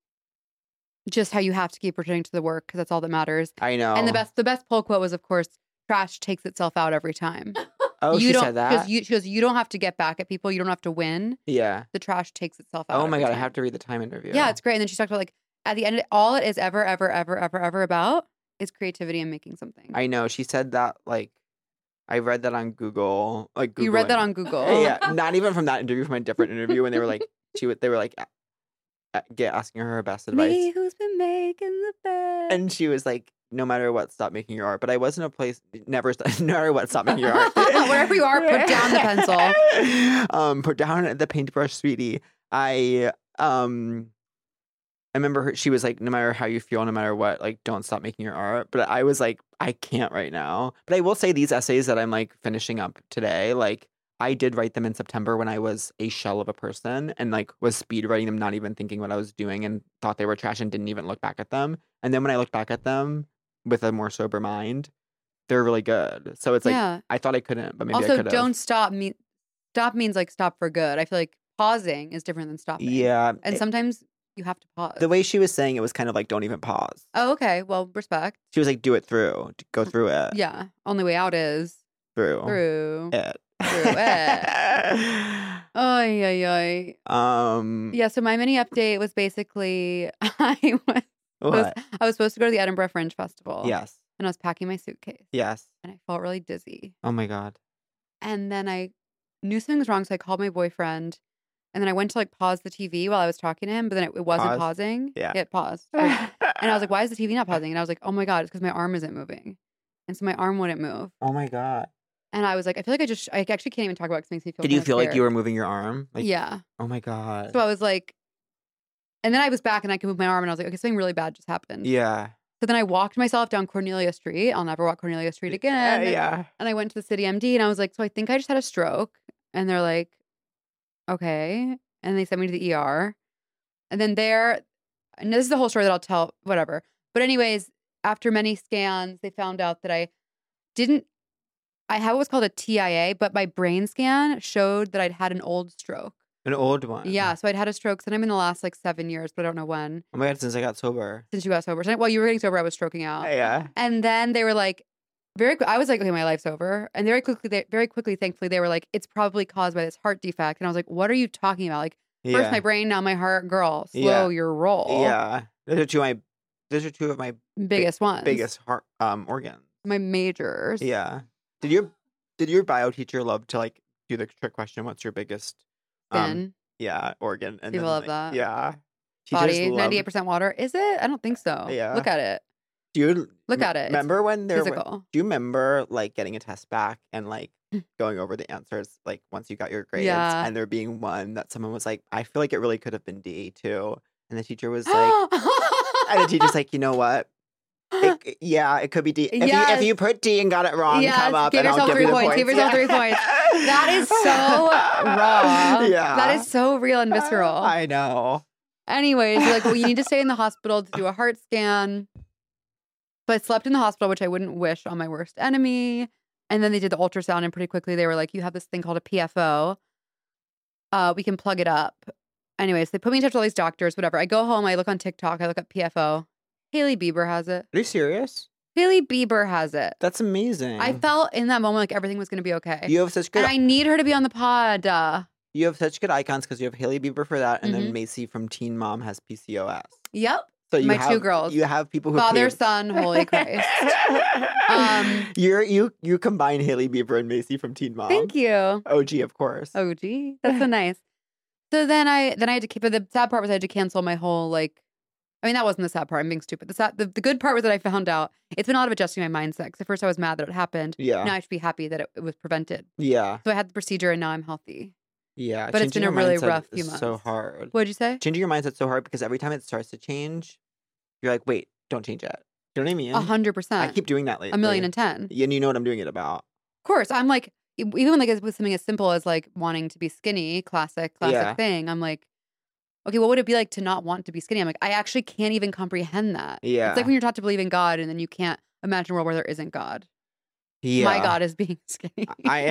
just how you have to keep returning to the work because that's all that matters. I know. And the best poll quote was, of course, trash takes itself out every time. Oh, you she don't, said that? she goes, you don't have to get back at people. You don't have to win. Yeah. The trash takes itself out. Oh my every God, I time. have to read the Time interview. Yeah, it's great. And then she talked about like at the end, all it is ever about is creativity and making something. I know. She said that like, I read that on Google. Like You read that Googling. on Google. Yeah, not even from that interview, from a different interview when they were like, they were like, asking her best advice. Me who's been making the bed. And she was like, no matter what, stop making your art. But I was in a place, no matter what, stop making your art. Wherever you are, put down the pencil. Put down the paintbrush, sweetie. I remember she was like, no matter how you feel, no matter what, like, don't stop making your art. But I was like, I can't right now. But I will say these essays that I'm like finishing up today, like, I did write them in September when I was a shell of a person and like was speed writing them, not even thinking what I was doing and thought they were trash and didn't even look back at them. And then when I look back at them with a more sober mind, they're really good. So it's like, Yeah. I thought I couldn't, but maybe I Also, could have. don't stop. Stop means like stop for good. I feel like pausing is different than stopping. Yeah. And sometimes you have to pause. The way she was saying it was kind of like, don't even pause. Oh, okay. Well, respect. She was like, do it through. Go through it. Yeah. Only way out is Through. through. It. Through it. Oy, oy, oy. Yeah, so my mini update was basically I was What? I was supposed to go to the Edinburgh Fringe Festival. Yes. And I was packing my suitcase. Yes. And I felt really dizzy. Oh my God. And then I knew something was wrong, so I called my boyfriend. And then I went to like pause the TV while I was talking to him, but then it wasn't Pause? pausing. Yeah. It paused. And I was like, why is the TV not pausing? And I was like, oh my God, it's because my arm isn't moving. And so my arm wouldn't move. Oh my God. And I was like, I feel like I actually can't even talk about it because it makes me feel Did you kinda feel like scared. you were moving your arm? Like, Yeah. Oh my God. So I was like, and then I was back and I could move my arm and I was like, okay, something really bad just happened. Yeah. So then I walked myself down Cornelia Street. I'll never walk Cornelia Street again. Yeah. And I went to the City MD and I was like, so I think I just had a stroke. And they're like, okay. And they sent me to the ER. And then and this is the whole story that I'll tell, whatever. But anyways, after many scans, they found out that I have what's called a TIA, but my brain scan showed that I'd had an old stroke. An old one. Yeah. So I'd had a stroke sometime in the last like 7 years, but I don't know when. Oh my God, since I got sober. Since you got sober. So, well, you were getting sober, I was stroking out. Yeah. And then they were like, I was like, okay, my life's over. And very quickly, thankfully, they were like, it's probably caused by this heart defect. And I was like, what are you talking about? Like, first my brain, now my heart. Girl, slow your roll. Yeah. Those are two of my biggest ones. Biggest heart organs. My majors. Yeah. Did your bio teacher love to like do the trick question? What's your biggest Skin. organ? And People then, love that. Yeah. Body, Teachers love- 98% water. Is it? I don't think so. Yeah. Look at it. Do you Look at it. Remember when there? Physical. Do you remember like getting a test back and like going over the answers like once you got your grades? Yeah. And there being one that someone was like, I feel like it really could have been D too, and the teacher was like, and the teacher's like, you know what? It could be D. If you put D and got it wrong, come up give and yourself I'll give 3 you the points. points. Give yourself 3 points. That is so raw. Yeah. That is so real and visceral. I know. Anyways, they're like, well, you need to stay in the hospital to do a heart scan. So I slept in the hospital, which I wouldn't wish on my worst enemy. And then they did the ultrasound, and pretty quickly they were like, you have this thing called a PFO. We can plug it up. Anyways, they put me in touch with all these doctors, whatever. I go home, I look on TikTok, I look up PFO. Hailey Bieber has it. Are you serious? Hailey Bieber has it. That's amazing. I felt in that moment like everything was going to be okay. You have such good. And I need her to be on the pod. You have such good icons because you have Hailey Bieber for that, and then Mhm. Macy from Teen Mom has PCOS. Yep. So you My have, 2 girls. You have people who Father, paved- son, holy Christ. You combine Hailey Bieber and Macy from Teen Mom. Thank you. OG, of course. Oh, gee. That's so nice. So then I had to keep it. The sad part was I had to cancel my whole that wasn't the sad part. I'm being stupid. The good part was that I found out it's been a lot of adjusting my mindset. Because at first I was mad that it happened. Yeah. Now I should be happy that it was prevented. Yeah. So I had the procedure and now I'm healthy. Yeah. But it's Changing been a your really mindset rough few is months. so hard. What'd you say? Changing your mindset's so hard because every time it starts to change, you're like, wait, don't change it. You know what I mean? 100%. I keep doing that lately. 1,010,000. And you know what I'm doing it about. Of course. I'm like, even like with something as simple as like wanting to be skinny, classic Yeah. thing. I'm like, okay, what would it be like to not want to be skinny? I'm like, I actually can't even comprehend that. Yeah. It's like when you're taught to believe in God and then you can't imagine a world where there isn't God. Yeah. My God is being skinny.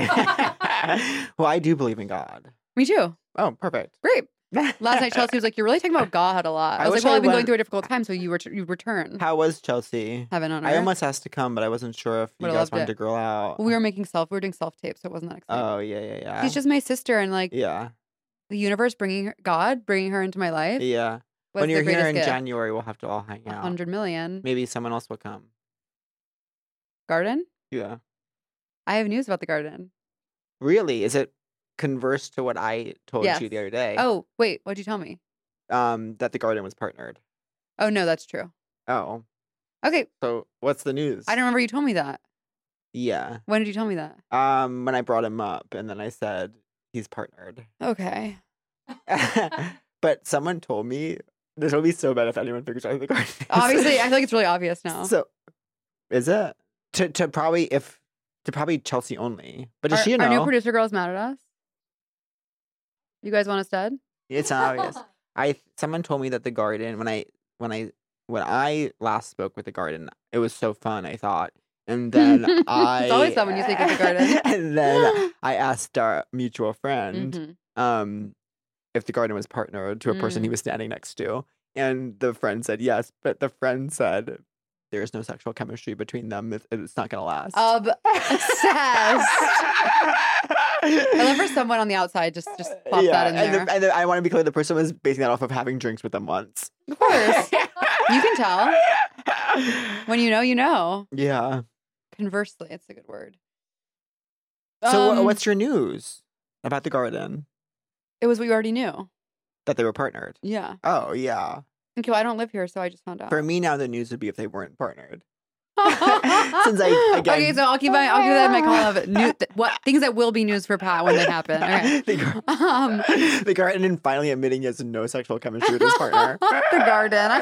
Well, I do believe in God. Me too. Oh, perfect. Great. Last night, Chelsea was like, you're really talking about God a lot. I was wish like, well, I I've been going went- through a difficult time, so you return. How was Chelsea? Heaven on earth. I almost asked to come, but I wasn't sure if you Would've guys loved wanted it. to girl out. We were doing self-tape, so it wasn't that exciting. Oh, yeah. She's just my sister, and like Yeah. the universe bringing her into my life. Yeah. was When the you're here greatest in gift. January, we'll have to all hang out. 100 million. Maybe someone else will come. Garden? Yeah. I have news about the garden. Really? Is it converse to what I told Yes. you the other day? Oh, wait, what'd you tell me? That the garden was partnered. Oh, no, that's true. Oh. Okay, So what's the news? I don't remember you told me that. Yeah. When did you tell me that? When I brought him up and then I said he's partnered. Okay. But someone told me this will be so bad if anyone figures out who the garden is. Obviously, I feel like it's really obvious now. So is it? To probably Chelsea only. But does she know? Our new producer girl's mad at us. You guys want us dead? It's not obvious. Someone told me that the garden when I last spoke with the garden, it was so fun, I thought. And then It's always fun when you speak with the garden. And then I asked our mutual friend Mhm. if the garden was partnered to a person he was standing next to. And the friend said yes, but the friend said there's no sexual chemistry between them. It's not going to last. Obsessed. I love for someone on the outside just plop that in there. And I want to be clear, the person was basing that off of having drinks with them once. Of course. You can tell. When you know, you know. Yeah. Conversely, it's a good word. So what's your news about the garden? It was what you already knew. That they were partnered. Yeah. Oh, yeah. Okay, well, I don't live here, so I just found out. For me now, the news would be if they weren't partnered. Since I, again... Okay, so I'll keep that in my column of what things that will be news for Pat when they happen. Okay. The garden finally admitting he has no sexual chemistry with his partner. The garden.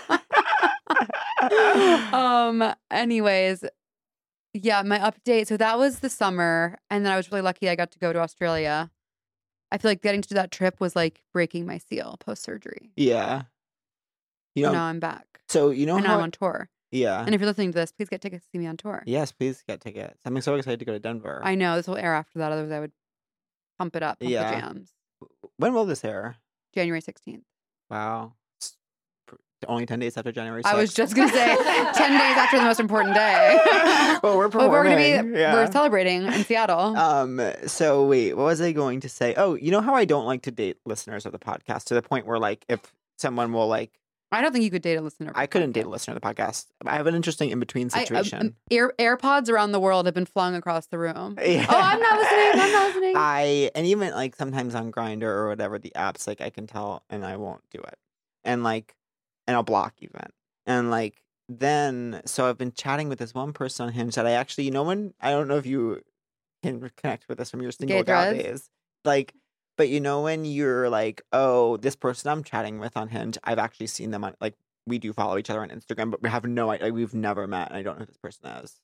Anyways, yeah, my update. So that was the summer, and then I was really lucky I got to go to Australia. I feel like getting to do that trip was like breaking my seal post-surgery. Yeah. You know, now I'm back. So you know and how now I'm on tour. Yeah. And if you're listening to this, please get tickets to see me on tour. Yes, please get tickets. I'm so excited to go to Denver. I know. This will air after that. Otherwise, I would pump it up. Pump the jams. When will this air? January 16th. Wow. It's only 10 days after January 6th. I was just going to say 10 days after the most important day. Well, we're performing. But we're celebrating in Seattle. So wait, what was I going to say? Oh, you know how I don't like to date listeners of the podcast to the point where like if someone will like I don't think you could date a listener. I couldn't date a listener of the podcast. I have an interesting in-between situation. AirPods around the world have been flung across the room. Yeah. Oh, I'm not listening. And even like sometimes on Grindr or whatever the apps, like I can tell and I won't do it. And I'll block even. And like then, so I've been chatting with this one person on Hinge that I actually, I don't know if you can connect with this from your single gal days. Like, but when you're like, oh, this person I'm chatting with on Hinge, I've actually seen them on, like, we do follow each other on Instagram, but we have no idea, like, we've never met, and I don't know who this person is.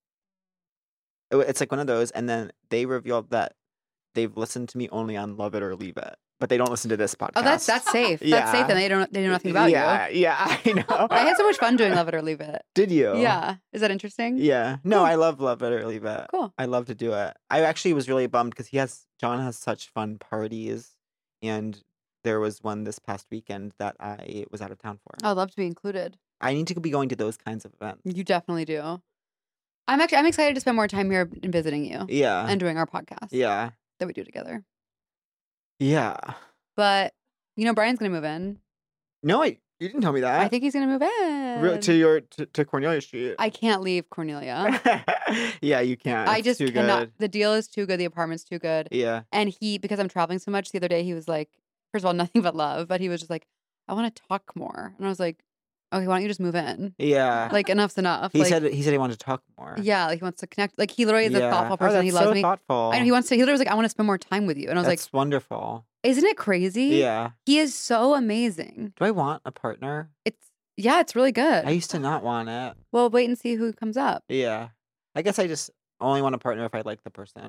It's like one of those, and then they revealed that they've listened to me only on Love It or Leave It, but they don't listen to this podcast. Oh, that's safe. Yeah. That's safe, and they know nothing about you. Yeah, I know. I had so much fun doing Love It or Leave It. Did you? Yeah. Is that interesting? Yeah. No, I love It or Leave It. Cool. I love to do it. I actually was really bummed because John has such fun parties, and there was one this past weekend that I was out of town for. I'd love to be included. I need to be going to those kinds of events. You definitely do. I'm excited to spend more time here and visiting you. Yeah. And doing our podcast. Yeah. That we do together. Yeah. But, Brian's going to move in. No, you didn't tell me that. I think he's going to move in. To Cornelia Street. I can't leave Cornelia. Yeah, you can't. I just too cannot. Good. The deal is too good. The apartment's too good. Yeah. And because I'm traveling so much, the other day he was like, first of all, nothing but love, but he was just like, I want to talk more. And I was like, okay, why don't you just move in? Yeah. Like, enough's enough. He said he wanted to talk more. Yeah, like he wants to connect. Like, he literally is a thoughtful person. That's He loves so me. Thoughtful. I know he literally was like, I want to spend more time with you. And I was That's wonderful. Isn't it crazy? Yeah. He is so amazing. Do I want a partner? It's really good. I used to not want it. Well, wait and see who comes up. Yeah. I guess I just only want a partner if I like the person.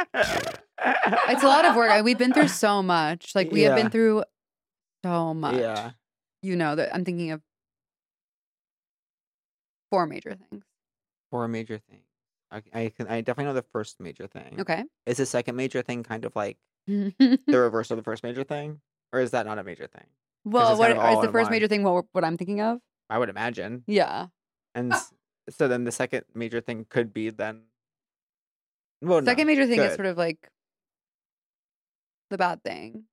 It's a lot of work. We've been through so much. Like, we have been through so much. Yeah. That I'm thinking of 4 major things. 4 major things. I definitely know the first major thing. Okay. Is the second major thing kind of like the reverse of the first major thing? Or is that not a major thing? Well, what is the first major thing what I'm thinking of? I would imagine. Yeah. And so then the second major thing could be then... Well, second major thing is sort of like the bad thing.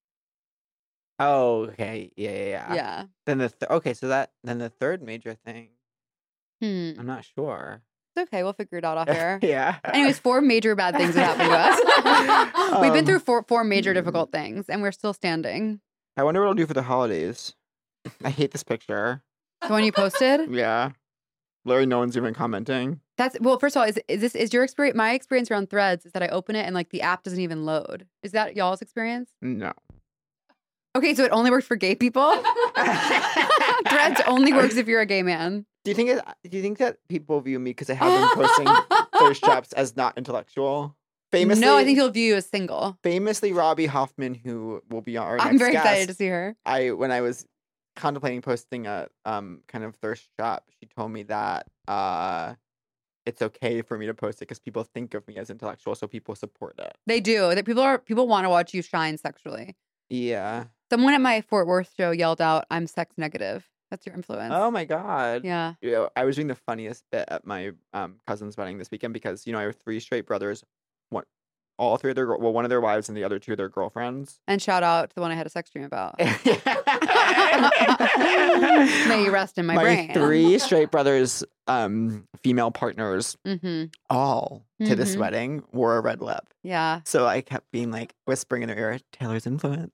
Oh, okay. Yeah. Yeah. Then then the third major thing, I'm not sure. It's okay. We'll figure it out off air. Yeah. Anyways, 4 major bad things have happened to us. We've been through four major difficult things, and we're still standing. I wonder what I'll do for the holidays. I hate this picture. The one you posted? Yeah. Literally, no one's even commenting. First of all, is your experience? My experience around Threads is that I open it and like the app doesn't even load. Is that y'all's experience? No. Okay, so it only works for gay people? Threads only works if you're a gay man. Do you think that people view me because I have been posting thirst traps as not intellectual? Famously, no, I think he'll view you as single. Famously, Robbie Hoffman, who will be our next I'm very guest, excited to see her. When I was contemplating posting a kind of thirst trap, she told me that it's okay for me to post it because people think of me as intellectual, so people support it. They do. That people want to watch you shine sexually. Yeah. Someone at my Fort Worth show yelled out, "I'm sex negative." That's your influence. Oh my God. Yeah. I was doing the funniest bit at my cousin's wedding this weekend because I have 3 straight brothers. All 3 of their one of their wives and the other 2 of their girlfriends. And shout out to the one I had a sex dream about. May you rest in my My brain. 3 straight brothers, female partners, Mm-hmm. all to this Mhm. wedding wore a red lip. Yeah. So I kept being like whispering in their ear, Taylor's influence.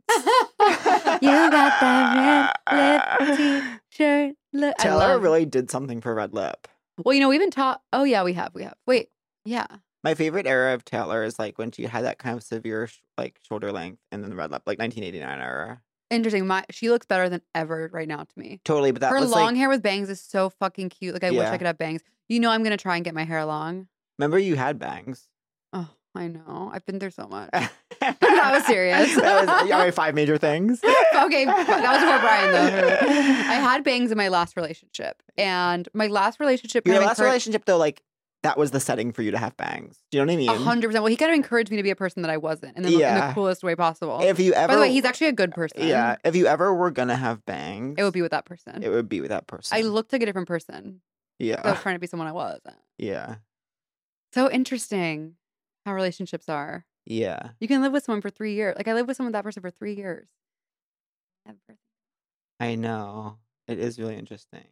You got that red lip t-shirt. Look, I Taylor love- really did something for red lip. Well, we even taught. Oh yeah, we have. Wait, yeah. My favorite era of Taylor is like when she had that kind of severe like shoulder length and then the red lip, like 1989 era. Interesting. She looks better than ever right now to me. Totally, but that Her was long like, hair with bangs is so fucking cute. Like I wish Yeah. I could have bangs. You know, I'm gonna try and get my hair long. remember you had bangs. Oh, I know. I've been through so much. That was serious. That was 5 major things. Okay, that was before Brian though. I had bangs in my last relationship, and my last relationship. Your kind of last relationship though, like that was the setting for you to have bangs. Do you know what I mean? 100%. Well, he kind of encouraged me to be a person that I wasn't, in the Yeah. coolest way possible. If you ever, By the way, he's actually a good person. yeah. If you ever were gonna have bangs, It would be with that person. It would be with that person. I looked like a different person. yeah, I was trying to be someone I wasn't. yeah, So interesting how relationships are. yeah. You can live with someone for 3 years. Like I lived with someone, that person for 3 years. Never. I know. It is really interesting.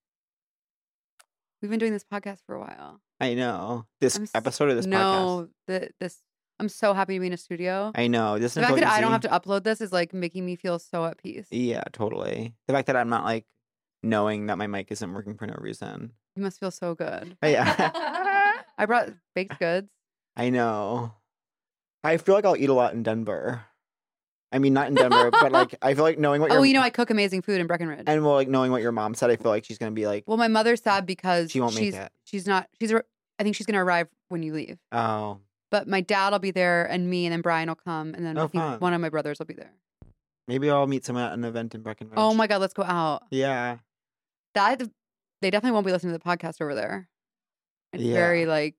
We've been doing this podcast for a while. I know. This I'm s- episode of this podcast. No, this. I'm so happy to be in a studio. I know. This The fact that I don't have to upload this is like making me feel so at peace. Yeah, totally. The fact that I'm not like knowing that my mic isn't working for no reason. You must feel so good. Yeah. I brought baked goods. I know. I feel like I'll eat a lot in Denver. I mean, not in Denver, but like I feel like knowing what Oh, your you know, I cook amazing food in Breckenridge. and well, like knowing what your mom said, I feel like she's gonna be like, Well, my mother's sad because She won't make she's it. she's not. I think she's gonna arrive when you leave. oh, But my dad will be there, and me, and then Brian will come, and then Oh, I think fun. one of my brothers will be there. maybe I'll meet someone at an event in Breckenridge. Oh my god, let's go out. Yeah, That they definitely won't be listening to the podcast over there. It's Yeah. very like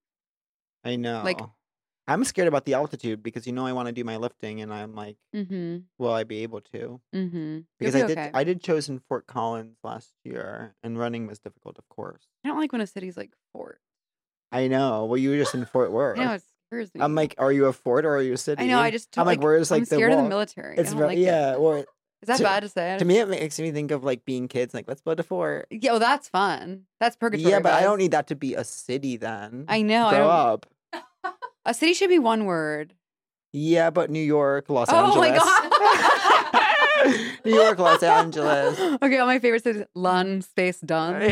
I know. Like- I'm scared about the altitude because you know I want to do my lifting, and I'm like, mm-hmm. will I be able to? Mm-hmm. Because You'll I be did okay. I did chosen Fort Collins last year, and running was difficult, of course. I don't like when a city's like fort. I know. Well, you were just in Fort Worth. I know it scares me. I'm like, are you a fort or are you a city? I know. I just I'm like, where's like I'm scared the of the wall? military. It's I don't very, like yeah. it. Well, Is that to- bad to say? to me, it makes me think of like being kids. Like, let's build a fort. Yeah, well, that's fun. That's purgatory. Yeah, but I vibes. don't need that to be a city. Then I know. I Grow don't, up. a city should be one word. Yeah, but New York, Los Oh my Angeles. god. New York, Los Angeles. Okay, all my favorite cities: London, space, done.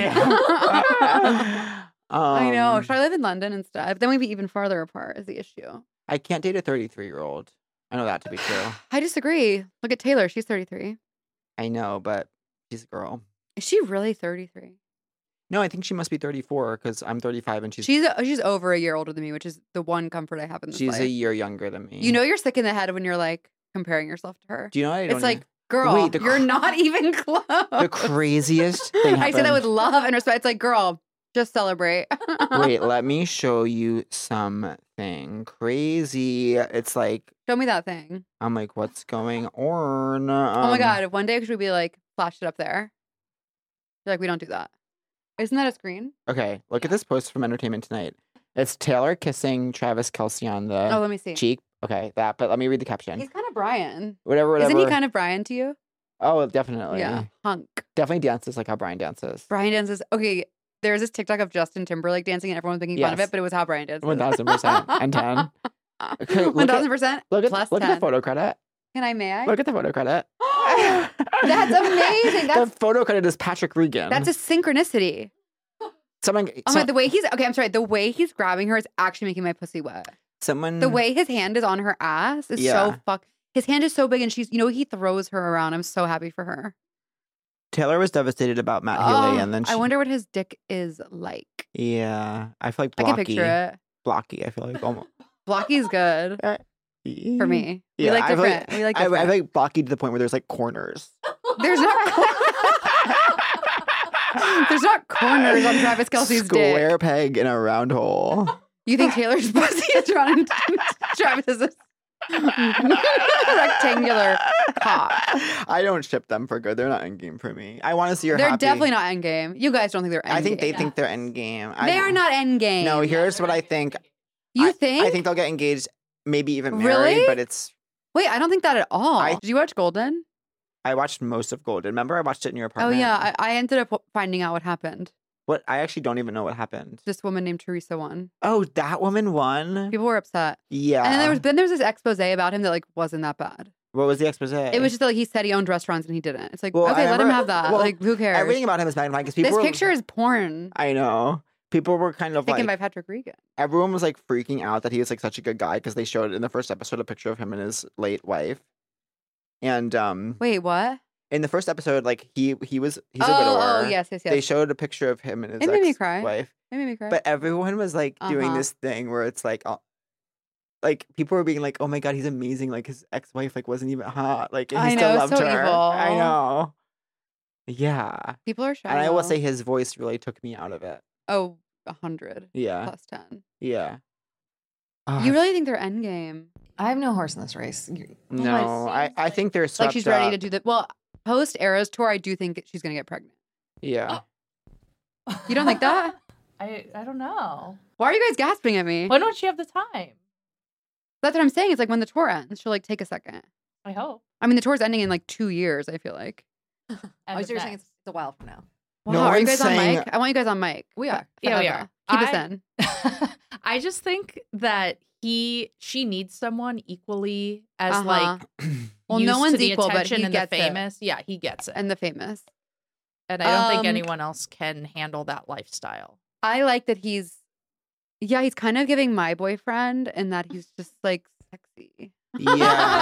Yeah. I know. Um, Should I live in London instead? Then we'd be even farther apart. Is the issue? I can't date a 33-year-old. I know that to be true. I disagree. Look at Taylor. She's 33. I know, but she's a girl. Is she really 33? No, I think she must be 34 because I'm 35 and She's over a year older than me, which is the one comfort I have in this she's life. a year younger than me. You know, you're sick in the head when you're like comparing yourself to her. Do you know what I don't It's like, even- girl, Wait, the you're cr- not even close. the craziest thing I say that with happened. love and respect. It's like, girl, just celebrate. Wait, let me show you something crazy. It's like, Show me that thing. I'm like, what's going on? Oh my God. If one day should we be like, flash it up there? You're like, we don't do that. Isn't that a screen? Okay, look at this post from Entertainment Tonight. It's Taylor kissing Travis Kelce on the Oh, let me see. cheek. Okay, that, but let me read the caption. He's kind of Brian. Whatever. Isn't he kind of Brian to you? Oh, definitely. Yeah. Hunk. Definitely dances like how Brian dances. Brian dances. Okay. There's this TikTok of Justin Timberlake dancing and everyone's making fun of Yes. it, but it was how Brian dances. 1000% and 10. Okay, look at- 1000%. Look at plus look 10. at the photo credit. May I? Look at the photo credit. That's amazing. That's the photo credit is Patrick Regan. that's a synchronicity. someone. Oh my, the way he's okay, I'm sorry. The way he's grabbing her is actually making my pussy wet. someone. The way his hand is on her ass is Yeah. so his hand is so big and she's, he throws her around. I'm so happy for her. Taylor was devastated about Matt Healy, and then she, I wonder what his dick is like. Yeah, I feel like I blocky. can picture it. Blocky. I feel like almost Blocky's good for me. Yeah, we like I feel different. we like I different. feel like blocky to the point where there's like corners. There's not there's not corners on Travis Kelce's Square dick. peg in a round hole. You think Taylor's pussy is running Travis's rectangular cock? I don't ship them for good. They're not endgame for me. I want to see her They're happy. definitely not endgame. You guys don't think they're endgame. I think they think they're endgame. they are not endgame. No, here's what I think. You think? I think they'll get engaged, maybe even married, Really? but it's Wait, I don't think that at all. I- Did you watch Golden? I watched most of Golden. Remember, I watched it in your Oh apartment. yeah, I ended up finding out what happened. What? I actually don't even know what happened. This woman named Teresa won. Oh, that woman won. People were upset. Yeah. And then there was this expose about him that like wasn't that bad. What was the expose? It was just that, like he said he owned restaurants and he didn't. It's like, Well, I okay, let him remember- have that. well, like, who cares? Everything about him is magnified because people This were, picture is porn I know. People were kind of taken like by Patrick Regan. everyone was like freaking out that he was like such a good guy because they showed in the first episode a picture of him and his late wife. And Wait, what? in the first episode, like he's a widower. Oh, yes. They showed a picture of him and his It made me cry. wife. It made me cry. But everyone was like doing Uh-huh. this thing where it's like people were being like, "Oh my god, he's amazing!" Like his ex-wife like wasn't even hot. Like and he I still know, loved so her. evil. I know. Yeah, People are shallow. and I will say his voice really took me out of it. Oh, 100 Yeah, plus 10. yeah. You really think they're endgame? I have no horse in this race. No, I think they're Like swept she's ready up. to do the post Eras tour. I do think she's gonna get pregnant. Yeah. You don't think that? I don't know. Why are you guys gasping at me? Why don't she have the time? That's what I'm saying. It's like when the tour ends, she'll like take a second. I hope. I mean, the tour's ending in like 2 years. I feel like. Oh, so you're saying it's a while from now. Wow, No are you one's guys on saying- mic? I want you guys on mic. We are. Yeah, we Forever. are. Keep us in. I just think that she needs someone equally as Uh-huh. like Well, used no to one's the equal, but attention he and the gets it. famous. Yeah, he gets it, And the famous. and I don't think Um, anyone else can handle that lifestyle. I like that he's kind of giving my boyfriend and that he's just like sexy. Yeah.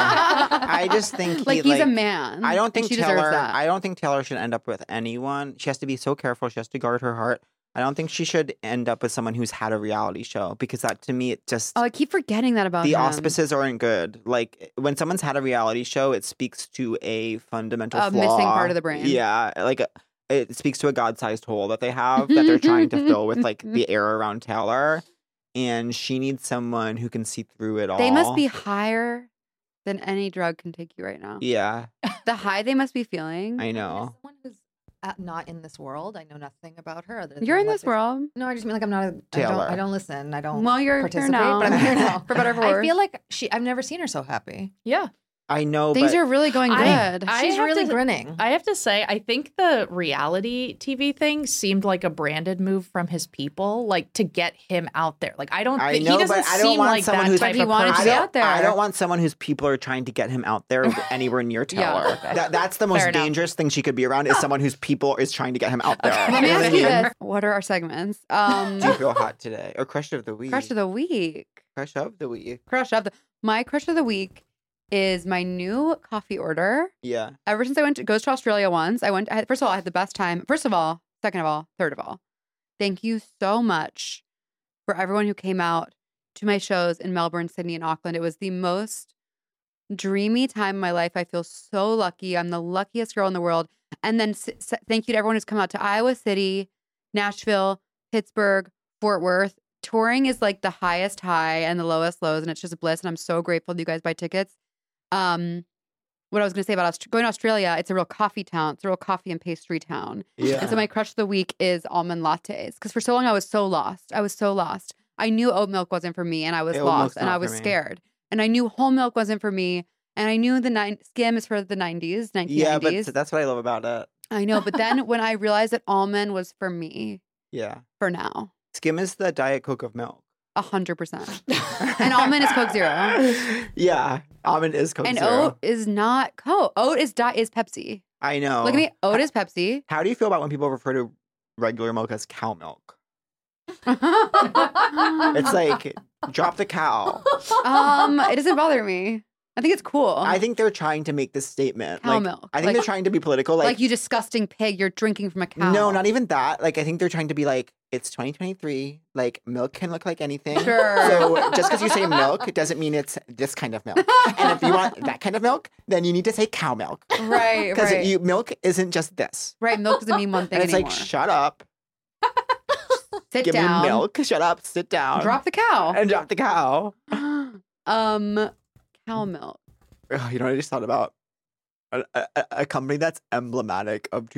I just think like he, he's a like, man. I don't and think she deserves Taylor. that. I don't think Taylor should end up with anyone. She has to be so careful. She has to guard her heart. I don't think she should end up with someone who's had a reality show because that to me it just Oh, I keep forgetting that about the him. auspices aren't good. Like when someone's had a reality show, it speaks to a fundamental A flaw. missing part of the brain. Yeah, like it speaks to a god-sized hole that they have that they're trying to fill with like the air around Taylor, and she needs someone who can see through it all. They must be higher than any drug can take you right now. Yeah, The high they must be feeling. I As know. someone who's not in this world, I know nothing about her. Other than You're in what this they- world. No, I just mean like I'm not. Taylor. I don't listen. I don't. Well, you're here participate, now. but I'm here now. For better or for I worse. feel like I've never seen her so happy. Yeah, I know. Things but are really going good. She's have really to- grinning. I have to say, I think the reality TV thing seemed like a branded move from his people, like to get him out there. Like I don't I think know, he doesn't but I don't seem want like someone that who's- type But he of wanted to person. be out there. I don't want someone whose people are trying to get him out there anywhere near Yeah, Taylor. okay. That's the most Fair enough. dangerous thing she could be around is someone whose people is trying to get him out there. Let me You know what ask I you mean? this: what are our segments? Do you feel hot today? Or crush of the week? Crush of the week. Crush of the week. My crush of the week is my new coffee order. Yeah. Ever since I goes to Australia once, first of all, I had the best time. First of all, second of all, third of all, thank you so much for everyone who came out to my shows in Melbourne, Sydney, and Auckland. It was the most dreamy time of my life. I feel so lucky. I'm the luckiest girl in the world. And then thank you to everyone who's come out to Iowa City, Nashville, Pittsburgh, Fort Worth. Touring is like the highest high and the lowest lows, and it's just a bliss. And I'm so grateful that you guys buy tickets. What I was going to say about going to Australia, it's a real coffee town. It's a real coffee and pastry town. Yeah. And so my crush of the week is almond lattes. Because for so long I was so lost. I knew oat milk wasn't for me, and I was Oat milk's lost, and not I for was me. scared. And I knew whole milk wasn't for me, and I knew skim is for the 90s, 1990s. Yeah, but that's what I love about it. I know, but then when I realized that almond was for me, Yeah. for now, Skim is the Diet Coke of milk. 100%. And almond is Coke Zero. Yeah. Almond is Coke And Zero. oat is not Coke. Oat is Pepsi. I know. Look at me. Oat is Pepsi. How do you feel about when people refer to regular milk as cow milk? It's like, drop the cow. It doesn't bother me. I think it's cool. I think they're trying to make this statement. Cow like, milk. I think Like- they're trying to be political. like you disgusting pig, you're drinking from a cow. No, not even that. Like, I think they're trying to be like, it's 2023. Like, milk can look like anything. Sure. So just because you say milk, it doesn't mean it's this kind of milk. And if you want that kind of milk, then you need to say cow milk. Right, Because right. milk isn't just this. Right, milk doesn't mean one thing And it's anymore. like, shut up. Sit Give down. me milk. Shut up. Sit down. Drop the cow. And drop the cow. Cow milk. Ugh, you know what I just thought about? A company that's emblematic of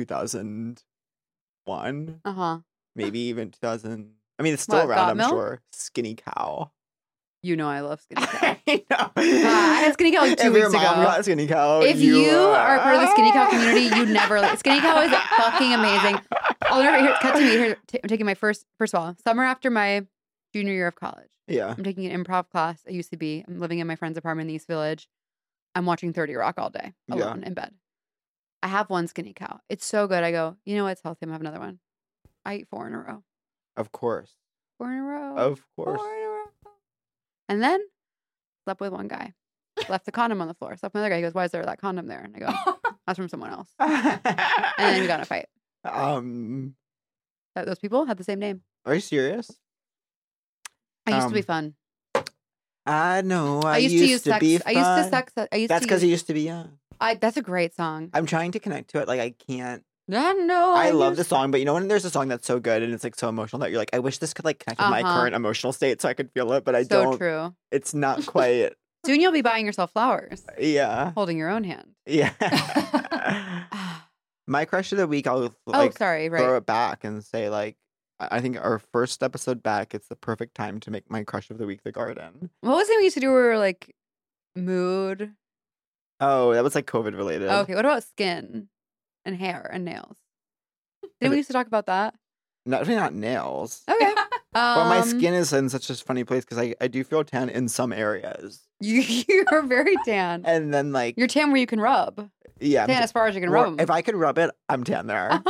2001. Uh-huh. Maybe even 2000. I mean, it's still What, around, Got I'm Milk? sure. Skinny Cow. You know I love Skinny Cow. I know. I had Skinny Cow like 2 if weeks your mom ago. got Skinny Cow, If you are part of the Skinny Cow community, you never Skinny Cow is fucking amazing. I'll never cut to me. Here, I'm taking my first of all, summer after my junior year of college. Yeah. I'm taking an improv class at UCB. I'm living in my friend's apartment in the East Village. I'm watching 30 Rock all day, alone in bed. I have one Skinny Cow. It's so good. I go, you know what? It's healthy. I'm gonna have another one. I eat 4 in a row. Of course. 4 in a row. Of course. 4 in a row. And then slept with one guy. Left the condom on the floor. Slept with another guy. He goes, why is there that condom there? And I go, that's from someone else. And then we got in a fight. Those people had the same name. Are you serious? I used to be fun. I know. I used to use to sex. be fun. I used to sex. That's because you used to be young. That's a great song. I'm trying to connect to it. Like I can't. No. I love the song, but you know when there's a song that's so good and it's like so emotional that you're like, I wish this could like connect with my current emotional state so I could feel it, but I don't. So true. It's not quite. Soon you'll be buying yourself flowers. Yeah. Holding your own hand. Yeah. My crush of the week, I'll like throw it back and say like, I think our first episode back, it's the perfect time to make my crush of the week the garden. What was it we used to do where we were like mood? Oh, that was like COVID related. Okay, what about skin and hair and nails? Didn't we used to talk about that? Definitely not nails. Okay. But my skin is in such a funny place because I do feel tan in some areas. You're very tan. And then like you're tan where you can rub. Yeah. Tan as far as you can rub them. If I could rub it, I'm tan there.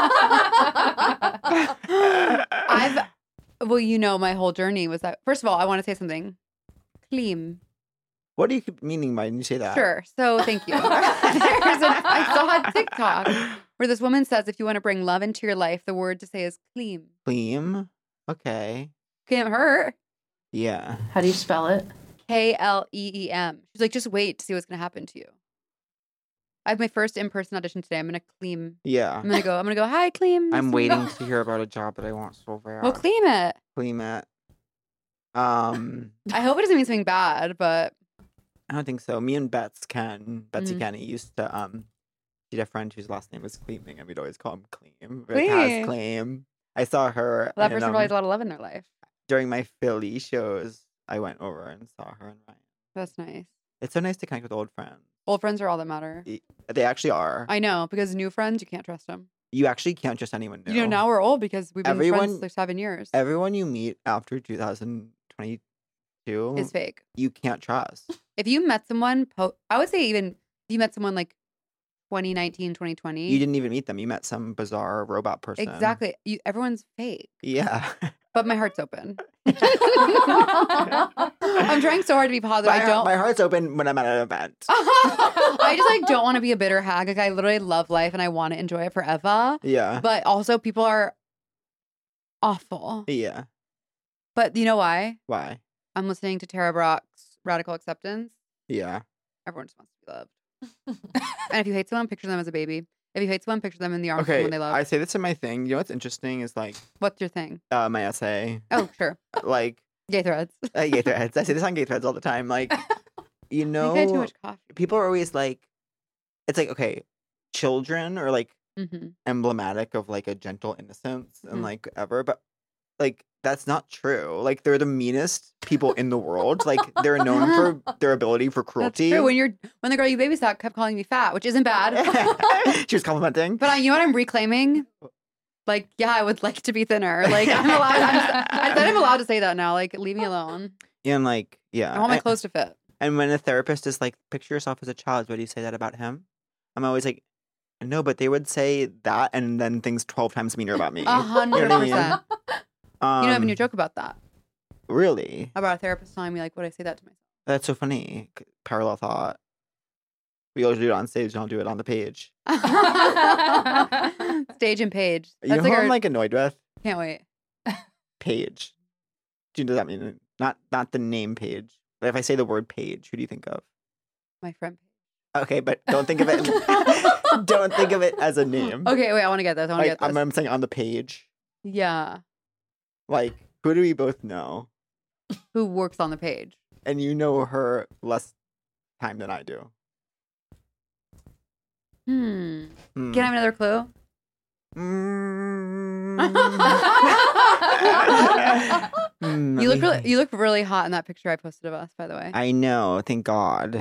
Well, you know, my whole journey was that. First of all, I want to say something. Clean. What are you meaning by when you say that? Sure. So thank you. I saw a TikTok where this woman says if you want to bring love into your life, the word to say is clean. Clean? Okay. Can't hurt. Yeah. How do you spell it? Kleem. She's like, just wait to see what's going to happen to you. I have my first in-person audition today. I'm going to clean. Yeah. I'm going to go, hi, Cleem. I'm waiting to hear about a job that I want so bad. Well, clean it. Clean it. I hope it doesn't mean something bad, but I don't think so. Me and Betsy Kenny used to she had a friend whose last name was Cleaming, and we'd always call him Cleam. Cleam. I saw her. That person probably has a lot of love in their life. During my Philly shows, I went over and saw her and Ryan. That's nice. It's so nice to connect with old friends. Old friends are all that matter. They actually are. I know, because new friends, you can't trust them. You actually can't trust anyone new. You know, now we're old because we've been friends for 7 years. Everyone you meet after 2022 is fake. You can't trust. If you met someone, I would say even if you met someone like 2019, 2020. You didn't even meet them. You met some bizarre robot person. Exactly. Everyone's fake. Yeah. But my heart's open. I'm trying so hard to be positive. My heart's open when I'm at an event. I just like don't want to be a bitter hag. Like I literally love life and I want to enjoy it forever. Yeah. But also people are awful. Yeah. But you know why? Why? I'm listening to Tara Brock's Radical Acceptance. Yeah. Everyone just wants to be loved. And if you hate someone, picture them as a baby. If you hate someone, picture them in the arms of someone they love. I say this in my thing. You know what's interesting is like... What's your thing? My essay. Oh, sure. Like... Gay threads. Gay threads. I say this on Gay Threads all the time. Like, you know... I had too much coffee. People are always like... It's like, okay, children are like emblematic of like a gentle innocence and like ever, but like that's not true. Like they're the meanest people in the world. Like they're known for their ability for cruelty. That's true. When the girl you babysat kept calling me fat, which isn't bad. She was complimenting. But you know what I'm reclaiming? Like, yeah, I would like to be thinner. Like I'm allowed. I said I'm allowed to say that now. Like, leave me alone. And like, yeah, I want my clothes to fit. And when a therapist is like, picture yourself as a child, would you say that about him? I'm always like, no, but they would say that and then things 12 times meaner about me. 100%. You have a new joke about that. Really? About a therapist telling me, like, would I say that to myself? That's so funny. Parallel thought. We always do it on stage, and I'll do it on the page. Stage and page. That's you know who I'm like annoyed with? Can't wait. Page. Do you know what that mean? Not the name Page. But if I say the word Page, who do you think of? My friend Page. Okay, but don't think of it. Don't think of it as a name. Okay, wait. I want to get this. I'm saying on the page. Yeah. Like, who do we both know? Who works on the page? And you know her less time than I do. Can I have another clue? You look really hot in that picture I posted of us, by the way. I know. Thank God.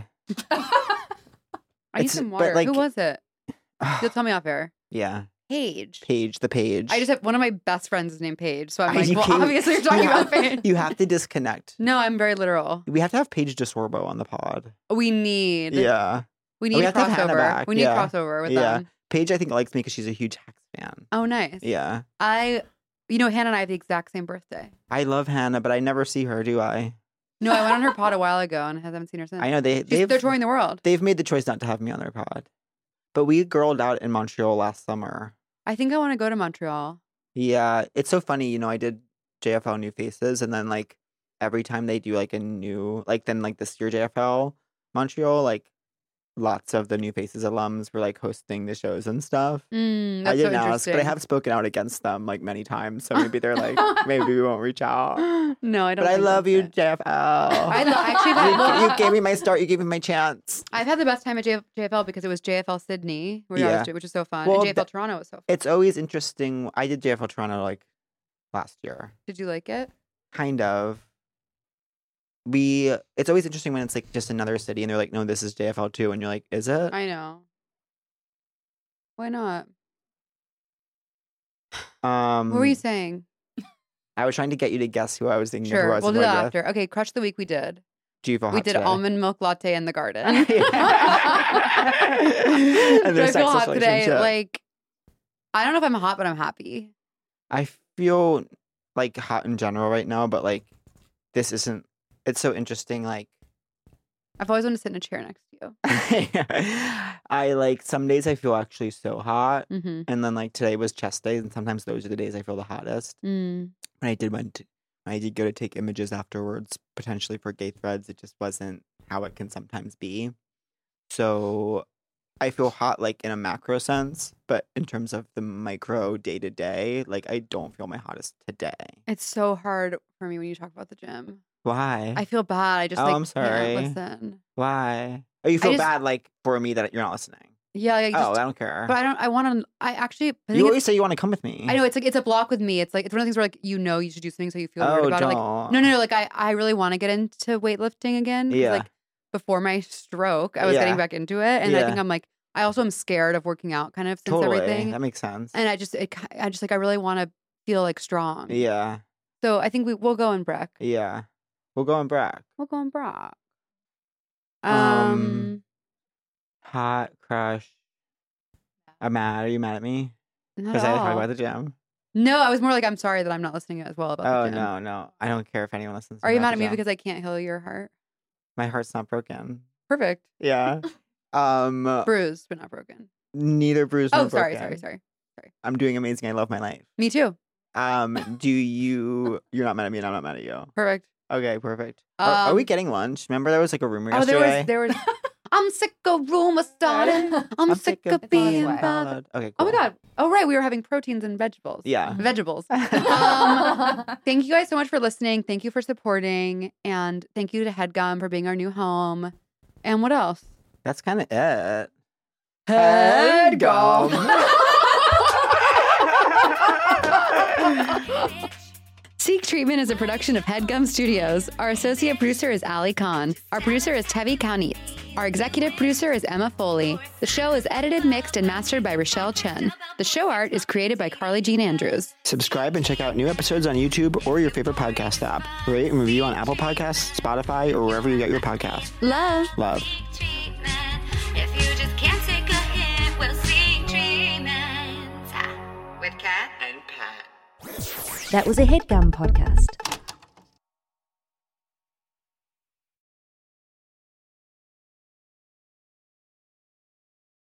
I need some water. Who was it? You'll tell me off air. Yeah. Paige. The Paige. I just have one of my best friends is named Paige, so I'm like, well, obviously you're talking about Paige. You have to disconnect. No, I'm very literal. We have to have Paige DeSorbo on the pod. We need. Yeah. We need crossover. We need crossover with them. Paige, I think, likes me because she's a huge Hacks fan. Oh, nice. Yeah. Hannah and I have the exact same birthday. I love Hannah, but I never see her, do I? No, I went on her pod a while ago and haven't seen her since. I know they're touring the world. They've made the choice not to have me on their pod. But we girled out in Montreal last summer. I think I want to go to Montreal. Yeah, it's so funny. I did JFL New Faces, and then like every time they do like a new, like then like this year JFL Montreal, like lots of the New Faces alums were like hosting the shows and stuff. That's I didn't so ask, but I have spoken out against them like many times. So maybe they're like, maybe we won't reach out. No, I don't. But I love you, JFL. You gave me my start. You gave me my chance. I've had the best time at JFL because it was JFL Sydney, which is so fun. Well, and JFL Toronto was so fun. It's always interesting. I did JFL Toronto like last year. Did you like it? Kind of. It's always interesting when it's like just another city and they're like, no, this is JFL too, and you're like, is it? I know. Why not? What were you saying? I was trying to get you to guess who I was thinking of. Sure, we'll do that after. Okay, Crush the Week we did. Do you feel hot We did today? almond milk latte in the garden. And Do I feel hot today? Like, I don't know if I'm hot, but I'm happy. I feel like hot in general right now, but like this isn't. It's so interesting. Like, I've always wanted to sit in a chair next to you. I like some days I feel actually so hot, Mm-hmm. and then like today was chest days, and sometimes those are the days I feel the hottest. Mm. When I did go to take images afterwards, potentially for Gay Threads, it just wasn't how it can sometimes be. So I feel hot like in a macro sense, but in terms of the micro day to day, like I don't feel my hottest today. It's so hard for me when you talk about the gym. Why? I feel bad. I just I'm sorry. can't listen. Why? Oh, you feel bad like for me that you're not listening. Yeah. I don't care. But I want to. You always say you want to come with me. I know it's a block with me. It's like it's one of the things where like you should do something so you feel weird about it. Like no. Like I really want to get into weightlifting again. Yeah. Like before my stroke, I was getting back into it, and I think I'm like I also am scared of working out kind of since everything. That makes sense. And I just like I really want to feel like strong. Yeah. So I think we'll go in Breck. Yeah. We'll go in Breck. Hot crush. I'm mad. Are you mad at me? Because I talk about the gym. No, I was more like I'm sorry that I'm not listening as well about the gym. Oh no. I don't care if anyone listens. Are you mad at me because I can't heal your heart? My heart's not broken. Perfect. Yeah. Bruised but not broken. Neither bruised nor broken. Sorry. I'm doing amazing. I love my life. Me too. You're not mad at me and I'm not mad at you. Perfect. Okay, perfect. Are we getting lunch? Remember there was like a rumor yesterday? There was I'm sick of rumors starting. I'm sick of being bothered. Okay, cool. Oh my God. Oh, right. We were having proteins and vegetables. Yeah. Vegetables. Thank you guys so much for listening. Thank you for supporting. And thank you to HeadGum for being our new home. And what else? That's kind of it. HeadGum. Seek Treatment is a production of HeadGum Studios. Our associate producer is Ali Khan. Our producer is Tevi Kaunitz. Our executive producer is Emma Foley. The show is edited, mixed, and mastered by Rochelle Chen. The show art is created by Carly Jean Andrews. Subscribe and check out new episodes on YouTube or your favorite podcast app. Rate and review on Apple Podcasts, Spotify, or wherever you get your podcasts. Love. If you just can't take a hint, we'll seek treatment with Kat and Pat. That was a HeadGum podcast.